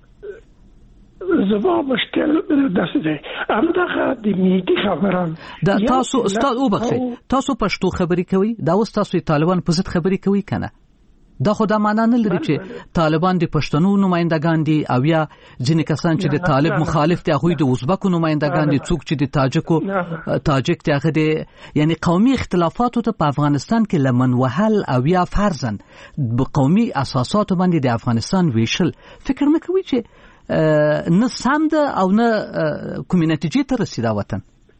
Speaker 2: زما مشکل داسې دی همدغه د میډي خبران
Speaker 1: دا تاسو استاد وبخښئ، تاسو پښتو خبرې کوي، دا اوس تاسو طالبان په ضد خبرې کوي کنه؟ دا خو دا معنا نه لري چې طالبان د پښتنو نمائندگان دي او یا ځینې کسان چې د طالب مخالف دي هغه د ازبکو نمائندگان دي، څوک چې د تاجک دي هغه دي. یعنی قومي اختلافاتو ته په افغانستان کې لمن وهل او یا فرضاً په قومي اساساتو باندې د افغانستان ویشل، فکر نه کوي چې نه سم ده او نه کومې نتیجې ته رسیدا وطن؟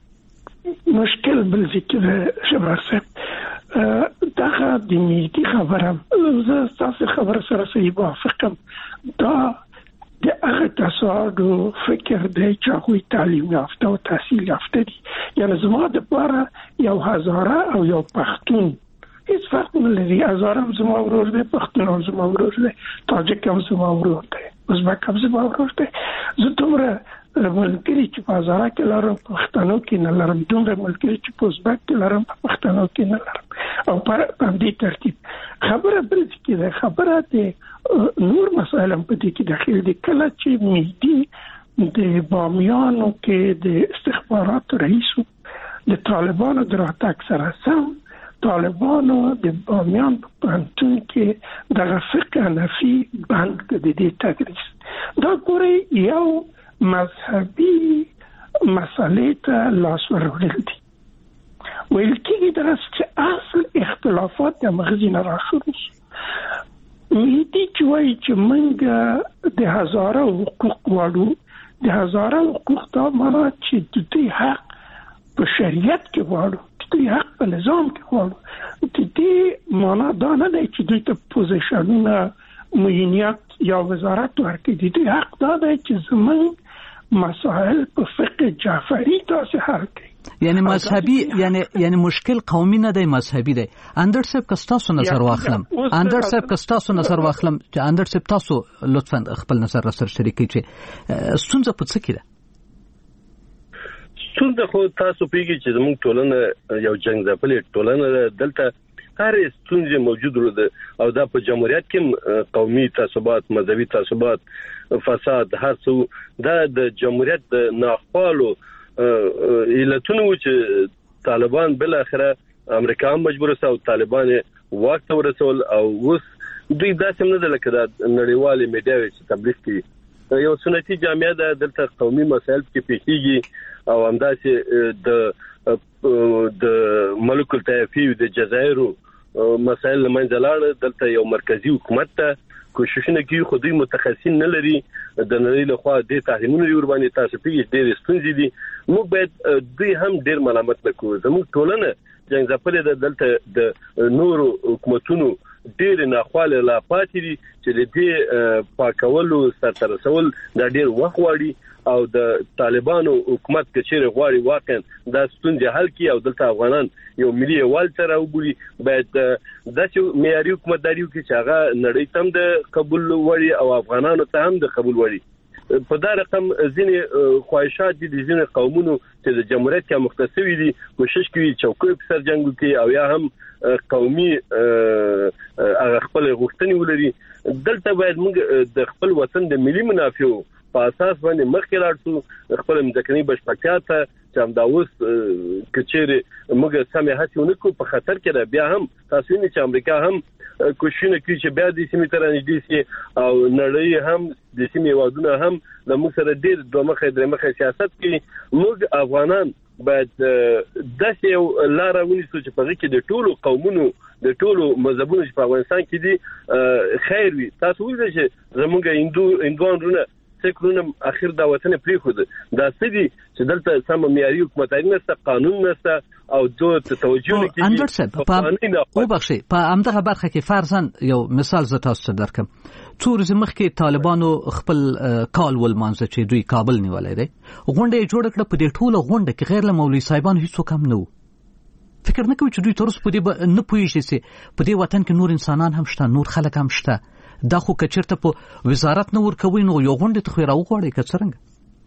Speaker 2: مشکل بل ذکر شبر صاحب دغه د میډي خبره زه تاسو خبره سره صحیح موافقم. دا د هغه تصادو فکر دی چې هغوی تعلیم یافته او تحصیل یافته دي. یعنی زما دپاره یو هزاره او یو پښتون هیڅ فرق نه لري. هزاره هم زما ورور دی، پښتون هم زما ورور دی، تاجک هم زما ورور دی، ازبک هم زما ورور دی. زه دومره ملګري چې په هزاره کې لرم په پښتنو کې نه لرم، دومره ملګري چې په ازبک کې لرم په پښتنو کې نه لرم. او په دې ترتیب خبره بل کې ده، خبره د نور مسایل هم په دې کې داخل دي. کله چې میډي د بامیانو کې د استخباراتو رئیسو د طالبانو د راتګ سره سم طالبانو د بامیان په پوهنتون کې دغه فقه نفي بند کړ د دې تدریس. دا ګوري یو مذهبي مسئلې ته لاس وروړل دي. ویل کېږي درس چې اصل اختلافات د مغزي نه راخوري. میډي چې وایي چې موږ د هزاره حقوق غواړو، د هزاره حقوق دا معنا چې د دوی حق په شریعت کې غواړو، دوی حق په نظام کې غواړو. د دې معنا دا نه دی چې دوی ته پوزیشنونه معینیت یا وزارت ورکړي. دوی حق دا دی چې زموږ مسائل په فقه جعفری تاسې حل کړي.
Speaker 1: یعنی مذهبي یعنی مشکل قومي نه دی، مذهبي دی. اندر صاحب کستاسو نظر واخلم، اندر صاحب کستاسو نظر واخلم چې اندر صاحب تاسو لطفاً خپل نظر سره شریکي چې ستونزه په څه کې ده؟
Speaker 3: ستونزه خو تاسو پیږي چې زموږ ټولنه یو جنگ ځپلې ټولنه دلته هر ستونزه موجود ده او دا په جمهوریت کې قومي تعصبات، مذهبي تعصبات، فساد، هر څه دا د جمهوریت د ناخوالو علتونه چې طالبان بل اخره امریکا هم مجبور سو طالبان واک ته ورسول. او اوس دوی داسې نه ده لکه د نړیوالې میډیا چې تبلیغ کوي. یو سنتي جامعه ده، دلته قومي مسایل کې پیښیږي او همداسې د ملک الطیفي د جزایر مسایل لمنځه لاړ. دلته یو مرکزی حکومت ته کوششونه کوي خو دوی متخصصین نه لري. د نړۍ له خوا د تحریمونو یور باندې تاسو پیږي ډېر ستونزې دي. موږ باید دوی هم ډېر ملامت نکړو. زموږ ټولنه جنگ ځپلې ده، دلته د نورو حکومتونو ډېر ناخواله لا پاتې دي چې د دې پاکولو سرته رسول دا ډېر وخت غواړي او د طالبانو حکومت کچېره غواړي واقعا د ستونزې حل کړي او دلته افغانان یو ملي یوال سره وګوري باید داسې معیاري حکومتداري وکړي چې هغه نړۍ ته هم د قبول وړي او افغانانو ته هم د قبول وړي. په دا رقم ځینې خواهشات دي د ځینې قومونو چې د جمهوریت کې مختصوي دي کوشش کوي چوکۍ په سر جنگ وکړي او یا هم قومي هغه خپل غوښتنې ولري. دلته باید موږ د خپل وطن د ملي منافعو په اساس باندې مخکې لاړ شو خپل مځکني بشپړتیا ته چې هم دا اوس کچېره موږ سمې هڅې ونکړو په خطر کې ده. بیا هم تاسو وینئ چې امریکا هم کوششونه کوي چې بیا د سیمې تر نږدې شي او نړۍ هم د سیمې هیوادونه هم د موږ سره ډېر دوه مخه درې مخه سیاست کوي. موږ افغانان باید داسې یو لاره ونیسو چې په هغې کې د ټولو قومونو د ټولو مذهبونو چې په افغانستان کې دي خیر وي. تاسو ولیدئ چې زموږ هندوان وروڼه سکرونه اخر دا وطن پریخود دا سدي چې دلته سم معیاري حکومتداري نشته قانون نشته او دوه توجه نه کوي.
Speaker 1: اندر صاحب او بخشي په همدغه برخه کې فرضاً یو مثال زه تاسو ته درکم. څو ورځې مخکې طالبانو خپل کال ولمانځه چې دوی کابل نیولای دی غونډه یې جوړه کړه. په دې ټوله غونډه کې غیر له مولوي صاحبانو هیڅوک هم نه و. فکر نه کوي چې دوی تر اوسه په دې نه پوهیږي چې په دې وطن کې نور انسانان هم شته نور خلک هم شته. دا خو کچرته په وزارت نه ورکوي نو یو غونډه ته خو راوغواړي که څرنګه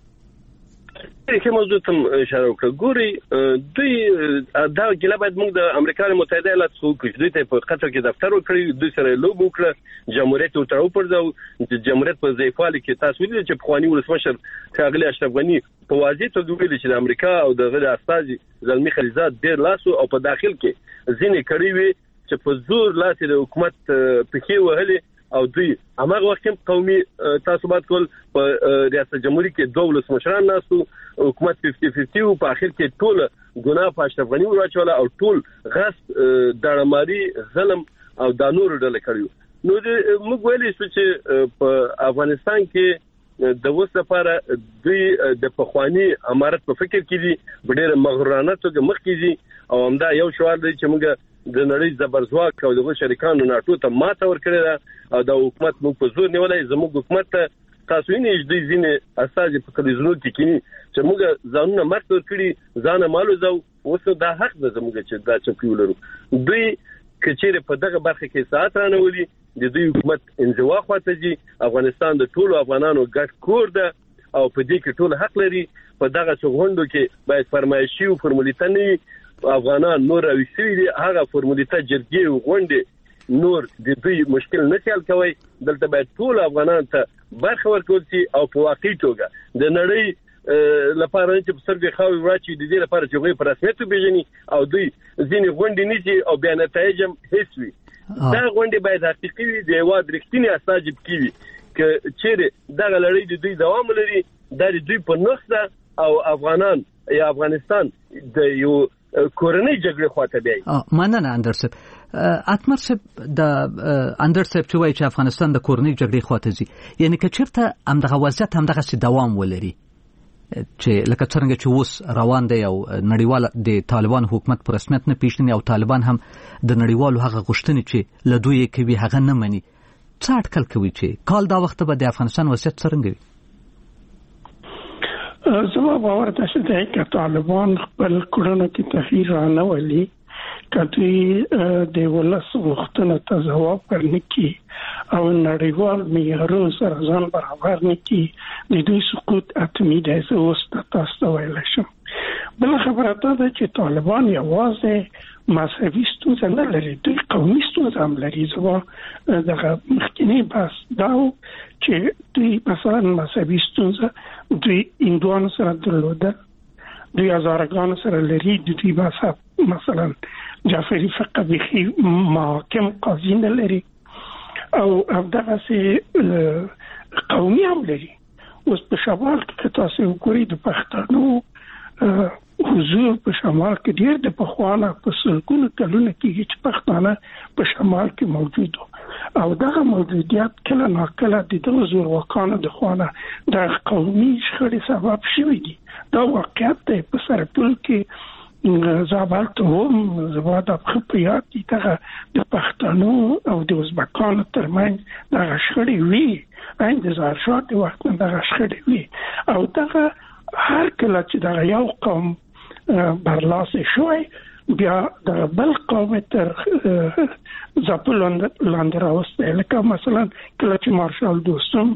Speaker 3: کې موضوع ته اشاره وکړه. ګوري دوی دا ګله باید موږ د امریکا متحده ایالات څخه دوی ته په قطر کې دفتر وکړي دوی سره لوب وکړه جمهوریت ته تر اوپرځو جمهوریت په ځایفالي کې تاسو ویل چې پخوانی ولسمشر ښاغلی اشرف غني په واضح توګه ویل چې د امریکا او د غیر استازي زلمی خلیزات ډېر لاسو او په داخل کې ځینې کړي وي چې په زور لاس د حکومت پکې وهلي او دوی هغه وخت هم قومي تعصبات کول. په ریاست جمهوریت کې دوه ولسمشران ناسو حکومت 50-50 او په اخر کې ټول ګناه په اشرف غني ورچوله او ټول غصب دړماري ظلم او د نور ډله کړیو. نو موږ ویلې چې په افغانستان کې د اوس لپاره دوی د پخوانی امارت په فکر کې دي ډېر مغرورانه توګه مخ کې دي او همدا یو شوار دی چې موږ د نړۍ زبرځواک او دغه شریکانو ناټو ته ماته ورکړې ده او د حکومت موږ په زور نیولای زموږ حکومت ته تاسو یې د ځینې اساسي په کلیزونو کې کینی چې موږ ځانونه مرګ ورکړي ځانه مالو زو اوس دا حق ده زموږ چې دا چوکي ولرو. دوی کچېره په دغه برخه کې ساعت رانولي د دوی حکومت انزوا خواته دي. افغانستان د ټولو افغانانو ګډ کور ده او په دې کې ټول حق لري. په دغه څغوندو کې باید فرمایشي او فرمولیته نه افغانان نور اوسوي دي هغه فرمولیته جرګې او غونډې نور د دوی مشکل نه حل کوي. دلته باید ټول افغانان ته برخه ورکول شي او په واقعي توګه د نړۍ لپاره چې په سرګي خاوي ورچی د دې لپاره چې غوي په رسمیت وبېژني او دوی ځینې غونډې نيسي او بیا نتایج هم هیڅ وي. دا غونډې باید حقيقي وي د هواد رښتینی استاجب کیوي چې چیرې دغه لړۍ د دوی دوام لري د دوی په نسخه او افغانان یا افغانستان د یو کورنۍ جګړې خواته دی.
Speaker 1: مننه اندر صاحب. اتمر صاحب د اندر صاحب چې وایي چې افغانستان د کورنۍ جګړې خواته ځي یعنی که چیرته همدغه وضعیت همدغه سي دوام ولري چې لکه څنګه چې اوس روان دی او نړیوال د طالبان حکومت په رسمیت نه پیژني او طالبان هم د نړیوالو هغه غوښتنې چې له دوی کوي هغه نه مني څه اټکل کوي چې کال دا وخت به د افغانستان وضعیت څرنګه وي؟
Speaker 2: زما باور داسې دی چې طالبان خپل کړنو کې تغییر رانولي کله د ولس غوښتنه ته ځواب ورنکړي او نړیوال معیارونو سره ځان برابر نکړي د دوی سقوط اتمی دی. زه اوس تاسو ویلی شم. بل خبره دا ده چې طالبان یوازې مذهبي ستونزه نه لري دوی قومي ستونزه هم لري. زما دغه مخکینی بحث دا چې دوی مثلا مذهبي ستونزه دوی هندوانو سره درلوده دوی هزارگان سره لري دوی مذهب مثلا جعفری فقه بخی محاکم قاضی نه لري او همدغه سي قومي هم لري. اوس په شمال کې تاسو وګورئ د پښتنو حضور په شمال کې ډېر د پخوانه په سلګونو کلونه کې چې پښتانه په شمال کې موجود او دغه موجودیت کله ناکله د دغه زورواکانو د خوانه د قومي شخړې سبب شوی دی. دا واقعیت دی. په سرپل کې زابلته هم زما د خپيات دي ته د پښتنو او د ازبکانو ترمنځ د شخړې وی د زارشات وخت د شخړې وی او دا هر کله چې د یو قوم برلاسه شوی بیا د بل قوم تر ځپل لاندې راوسته لکه مثلا کله چې مارشال دوستم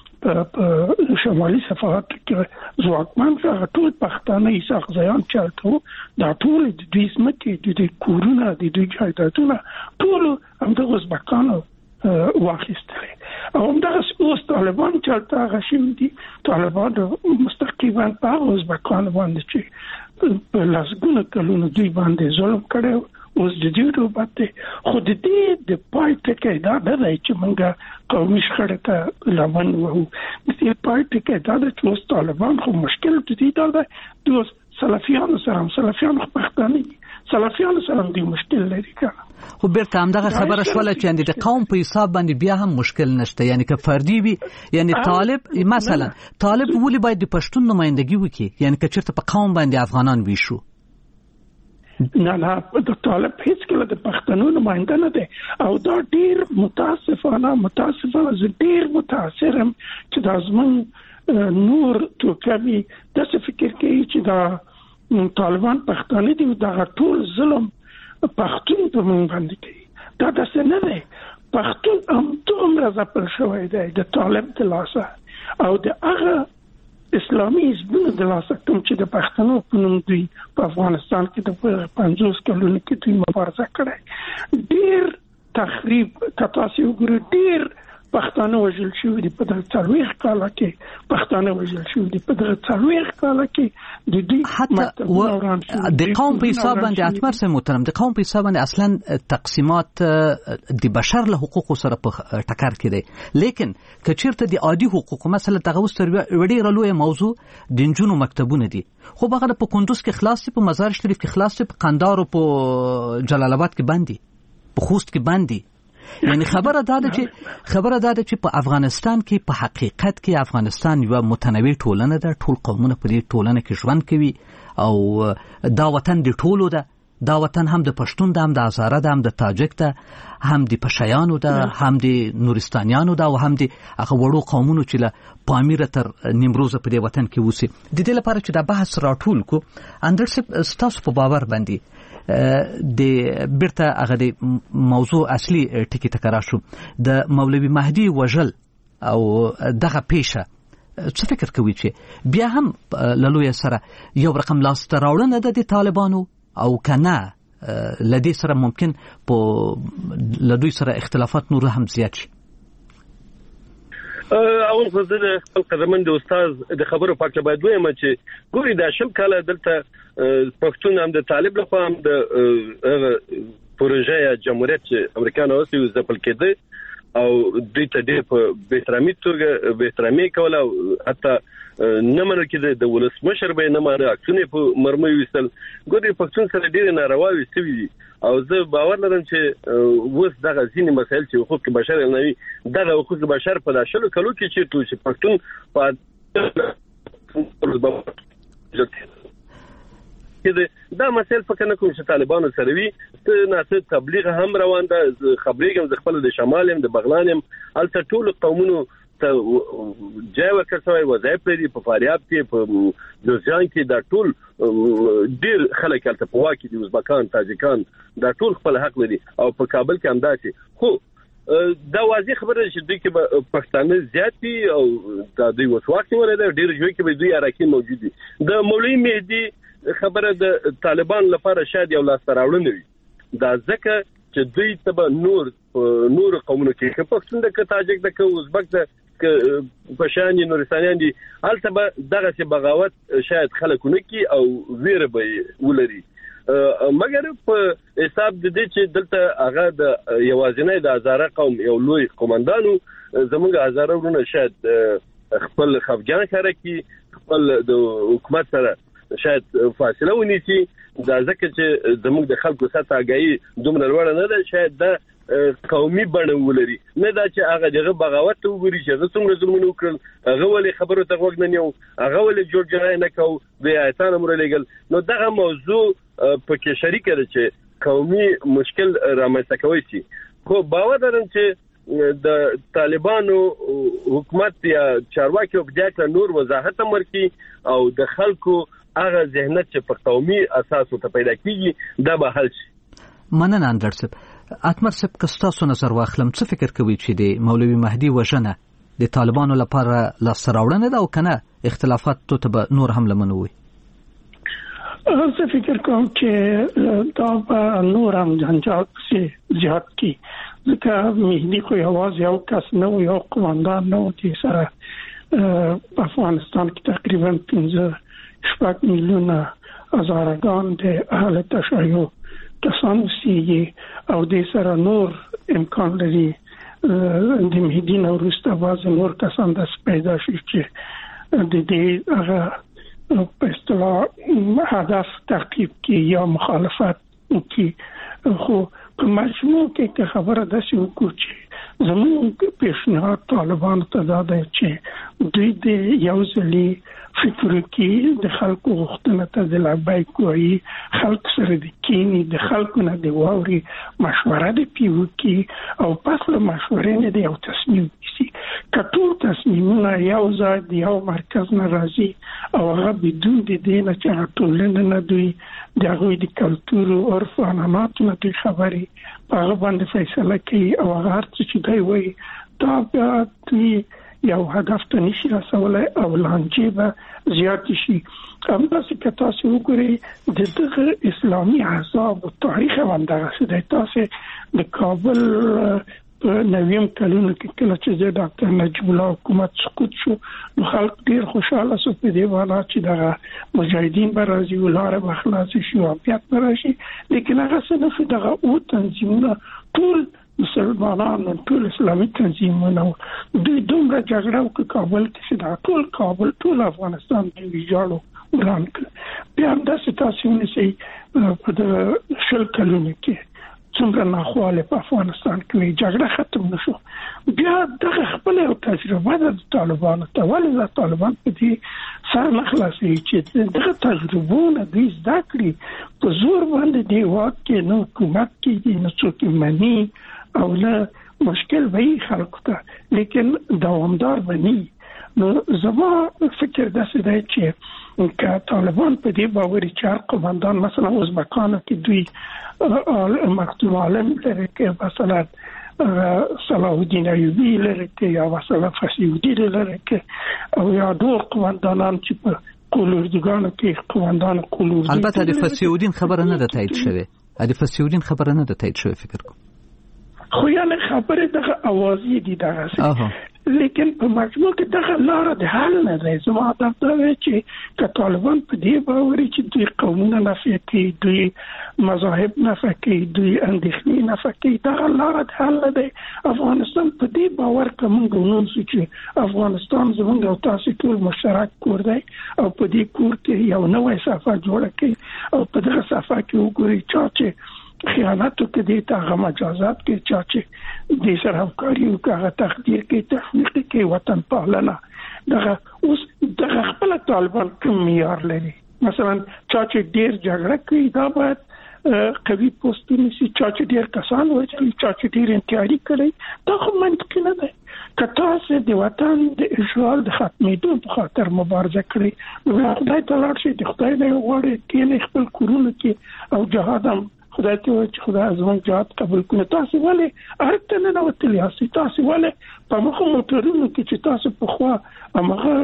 Speaker 2: په شمالي صفحات کې ځواکمن ټول پښتانه ایساق ځایان چالتو دا ټول د دې سمکې د کورونه د دې جایدادونه ټول همدغه ازبکانو واخیستل او همدغه اوس طالبان چالته غشیم دي طالبان مستقیما په ازبکانو باندې چې په لاسګونه کلونه دوی باندې ظلم کړو اوس د دې ډوبته خو د دې د پای ټکی دا نه دی چې موږ قومي شخړه ته لمن وو د دې پای ټکی دا چې اوس طالبان خو مشکل د دې دا د اوس سلفیانو سره پښتانه سلفیانو سره د مشکل لري کنه
Speaker 1: خو بیرته همدغه خبره شوله چې د قوم په حساب باندې بیا هم مشکل نشته یعنی که فردي وي یعنی طالب مثلا طالب ولې باید د پښتون نمائندګي وکړي یعنی که چېرته په قوم باندې افغانان وي شو
Speaker 2: نه د طالب هیڅ کله د پښتنو نماینده نه دی او دا ډیر متاسفانه زه ډیر متاثرم چې د ازمن نور توکمي د فکر کوي چې دا طالبان پښتانه دي دا ټول ظلم پښتون په موږ باندې کوي دا څه نه دی پښتون هم دومره ځپل شوی دی د طالب د لاسه او د هغه اسلامي حزبونو د لاسه کوم چې د پښتنو په نوم دوی په افغانستان کې د 50 کلونو کې دوی مبارزه کړې ډیر تخریب تاسو وګورئ ډیر پښتانه وژل شوی دي په دغه 40 کال کې پښتانه وژل شوی دي په دغه 40 کال کې د دې
Speaker 1: حتی د قوم په حساب باندې اتمر سره محترم د قوم په حساب باندې اصلا تقسیمات د بشر له حقوقو سره په ټکر کې دي لیکن کچیرته د عادي حقوقو مثلا تغوس تر وړي رلوې موضوع د جنونو مکتبونه دي خو هغه په کندوز کې خلاص په مزار شریف کې خلاص په قندهار او په جلال آباد کې باندې په خوست کې باندې یعنی خبره دا ده چې په افغانستان کې په حقیقت کې افغانستان یو متنوع ټولنه ده ټول قومونه په دې ټولنه کې ژوند کوي او دا وطن د ټولو ده دا وطن هم د پښتون ده هم د هزاره ده هم د تاجک ده هم د پشایانو ده هم د نورستانیانو ده او هم د هغه وړو قومونو چې له پامیر تر نیمروز په دې وطن کې اوسي د دې لپاره چې دا بحث راټول کو اندر ستاسو په باور باندې د بیرته هغه د موضوع اصلي ټکی تکرار شو د مولوی مهدی وژل او دغه پیشه څه فکر کوي چې بیا هم للوی سره یو رقم لاسته راوړنه ده د طالبانو او کنه لدی سره ممکن په لدوی سره اختلافات نور هم زیات شي
Speaker 3: اول خو زه خپل قدمن د استاد د خبرو پاک باید وایم چې ګوري دا شل کاله دلته پښتون هم د طالب لخوا هم د پروژه جمهوریت امریکانو اوسې ځپل کېده او دوی ته ډېر په بهترامي کوله او حتی نه منل کېده د ولسمشر به نه منل عکسونه په مرمۍ ویستل ګوري پښتون سره ډېر نارواوي شوي دي او زه باور لرم چې اوس دغه ځینې مسایل چې حقوق بشر نه وي دغه حقوق بشر په داشلو کلو کې چې پښتون په دا مسایل فکر نه کوم چې طالبانو سره وي نه تبلیغ هم روان ده خبرېږم د خپل د شمال هم د بغلان هم الته ټول قومونو ته ځای ورکړی وظایف لري په فاریاب کې په جوزجان کې دا ټول ډیر خلک الته په واکې دي ازبکان تاجکان دا ټول خپل حق لري او په کابل کې هم داسې خو دا واضح خبره چې دوی کې پښتانه زیات دي او دا دوی وسواک ورته ډیر ژوند کې به دوی اراکین موجود دي د مولوی مهدی خبره د طالبان لپاره شاید یو لاس راوړنه وي دا ځکه چې دوی ته نور قومونو کې پښتون د تاجک د ازبک د پشانی نورستانیان دي البته به دغه بغاوت شاید خلکونه کې او ویره به ولري مګر په حساب د دې چې دلته هغه د یوازینۍ د هزاره قوم یو لوی قومندانو زموږ هزاره ورونه شاید خپل خفګان سره کې خپل د حکومت سره شاید فاصله ونیسي دا ځکه چې زموږ د خلکو سره آگاهي دومره لوړه نه ده شاید دا قومي بڼه ولري نه دا چې هغه دغه بغاوت وګوري چې هغه څومره ظلمونه وکړل هغه ولې خبرو ته غوږ نه نیو هغه ولې جوړ جړای نه کو بیا ایتان امر لګل نو دغه موضوع پکې شریک ده چې قومي مشکل رامنځته کوي شي خو باور لرم چې د طالبانو حکومت یا چارواکي وبدايه نور وضاحت مرکي او د خلکو هغه ذهنیت چې په قومي اساس ته پیدا کیږي دا به حل شي
Speaker 1: مننه اندر صاحب اتمر صاحب کستاسو نظر واخلم څه فکر کوي چې د مولوي مهدي وژنه د طالبانو لپاره لاسته راوړنه ده او کنه اختلافات ته نور هم لمنوي
Speaker 2: زه فکر کوم چې دا به نور هم جنجال زیات کی ځکه مهدي خو یو کس نه یو قومندان نه چې سره په افغانستان کې تقریبا 15 میلیونه هزارگان د اهل تشیع کسان اوسیږي او د سره نور امکان لري د مهدي نه وروسته باز نور کسان د پیدا شي چې د دې هغه په اصطلاح هدف تعقیب کی یا مخالفت کی خو په مجموع کې خبره ده چې وکړو چې زموږ پیشنهاد طالبان ته دا دی چې دوی د یو ځلي فکر کې د خلکو غوښتنه ته د لبیک وایي خلک سره د کینی د خلکو نه د واوري مشوره د پیو کې او پس له مشورې نه د یو تصمیم نیسي کټول تصمیمونه یو ځای د یو مرکز نه راځي او هغه بدون د دې نه چې ټولنه نه دوی د هغوی د کلتور او عرف او عنعناتو نه دوی خبري په هغه باندې فیصله کوي او هغه هر څه چې دی وایي دا دوی یو هدف ته نشي رسولای او لانجې به زیات شي همداسې که تاسو وګورئ د دغه اسلامي احزاب او تاریخ باندې د تاسو د کابل په 90 کلونو کې کله چې ډاکټر نجیب الله حکومت سقوط شو نو خلک ډیر خوشاله شو په دې باندې چې دغه مجاهدین به راځي ولاره به خلاص شي او بیا راشي لیکن هغه څه نه دغه او تنظیمونه ټول مسلمانانو ټول اسلامي تنظیمونه دوی دومره جګړه وکړه کابل کې دا ټول کابل ټول افغانستان د ویجاړو وران کړ بیا همداسې تاسو ونیسئ په د شل کلونو کې څومره ناخواله په افغانستان کې جګړه ختم نشو بیا دغه خپل یو تجربه د طالبانو ته ولې د طالبان په دې سر نه خلاصي چې دغه تجربونه د زده کړې په زور باندې دی واکې نو حکومت کې نو څوک مني او نه مشکل وي خلکو ته لیکن دوامدار بني نو زما فکر داسې دی چې که طالبان په دې باوري چې قومندان مثلا ازبکانو کې دوی مختوم عالم لري کې مثلا صلاح الدین ایوبی لري کې یا مثلا فسیودی لري کې او یا ډور قومندانان چې په کولوردګانو کې قومندان کولوردی
Speaker 1: البته د فسیودین خبره نه ده تایید شوه د فسیودین خبره نه ده تایید شوه فکر کوم
Speaker 2: خو یعنی خبره دغه اوازې دي دغه لیکن په مجموع کې دغه لار د حل نه دی زما دا چې که طالبان په دې باوري چې دوی قومونه نفي کوي دوی مذاهب نفي کوي دوی اندېښنې نفي کوي دغه لار د حل نه دی افغانستان په دې باور کوم غوښنه چې افغانستان زموږ او تاسو ټول مشترک کور دی او په دې کور کې یو نوې صفحه جوړه کړي او په دغه صفحه کې وګوري چې خیانت کې د هغه مجازات کې چې د سره همکاري او هغه تقدیر کې تحقیق کې وطن پالنه دغه اوس دغه خپل طالبان کوم معیار لري مثلا چې ډیر جګړه کوي دا باید قوي پوسټونه سي چې ډیر کسان وایي چې ډیر انتحاري کوي دا خو منطقي نه ده که تاسو د وطن د اشغال د ختمېدو په خاطر مبارزه کړئ نو خدای تعالی شي د خدای نه غواړي کې خپل کورونه کې او جهاد هم خدای ته چې خدای زموږ جهاد قبول کړي تاسو ولې ارته نه نوتلی یاست تاسو ولې په مخه موټرونو کې چې تاسو په خوا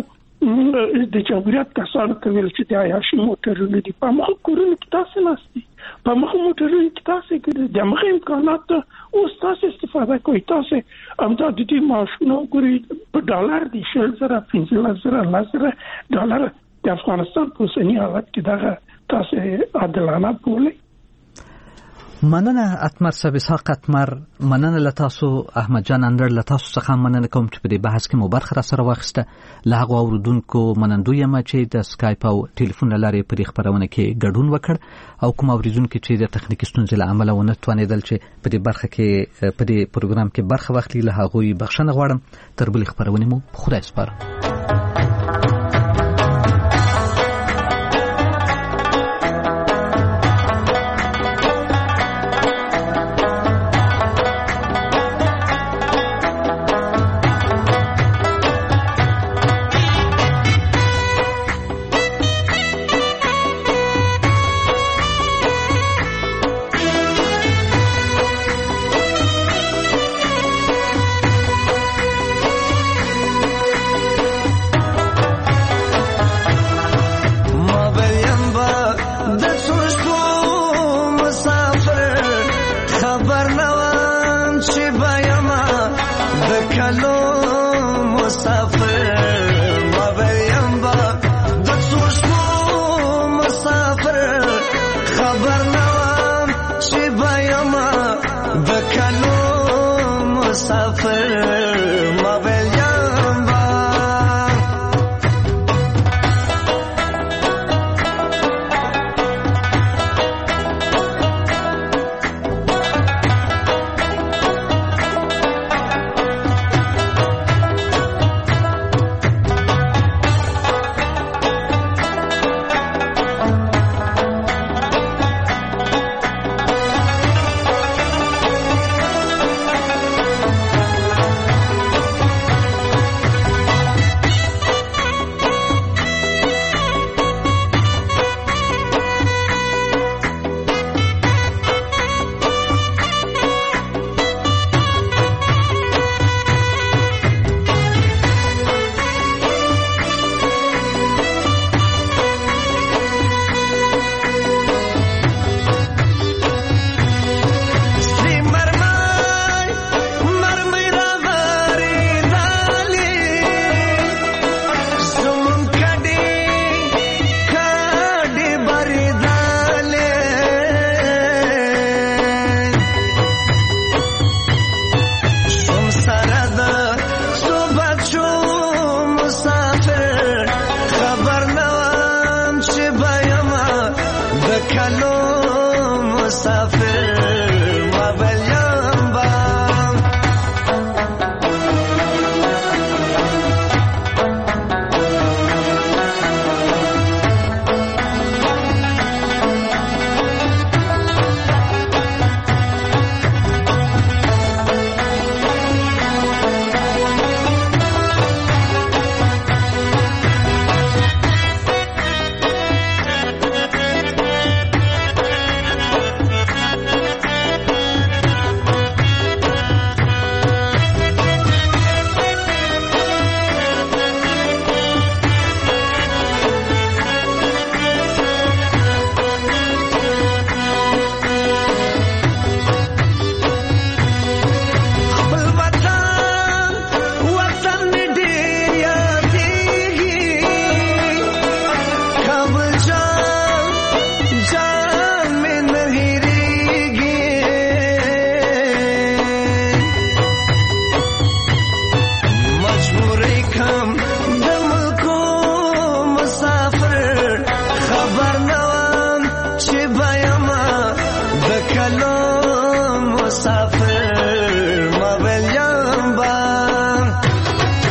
Speaker 2: هغه د جمهوریت کسانو ته ویل چې د عیاشي موټرونو دي په مخه کورونو کې تاسو ناشتي په مخه موټرونو کې تاسو کې د مخه امکانات اوس تاسو استفاده کوئ تاسو امدا د دې ماشینو ګوري په ډالر دي شل سره 15,000 ډالر د افغانستان په سنی حالت کې دغه تاسو عادلانه بولئ
Speaker 1: مننه اتمر صاحب اسحاق اتمر، مننه لتاسو احمد جان اندر، لتاسو څخه مننه کوم چې په دې بحث کې مو برخه را سره واخیسته. له هغو اوریدونکو منندوی یم چې د سکایپ او ټلیفون لارې په خبرونه کې ګډون وکړ او کوم اوریدونکو چې د تخنیکی ستونزې له امله ونه توانیدل چې په دې برخه کې په دې پروګرام کې برخه واخلي، له هغوی بخښنه غواړم. تر بلې خبرونه مو خدای سپارم.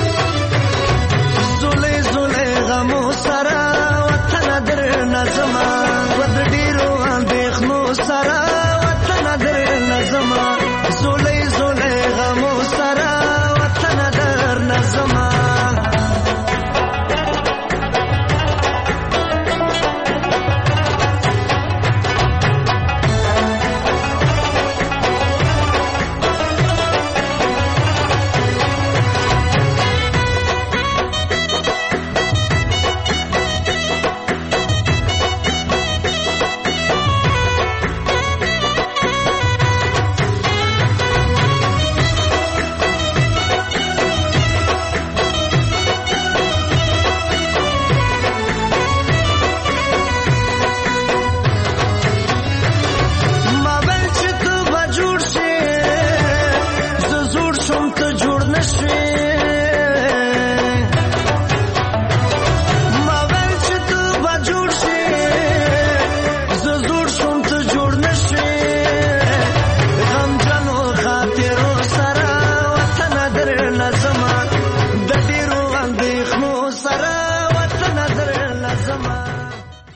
Speaker 9: زما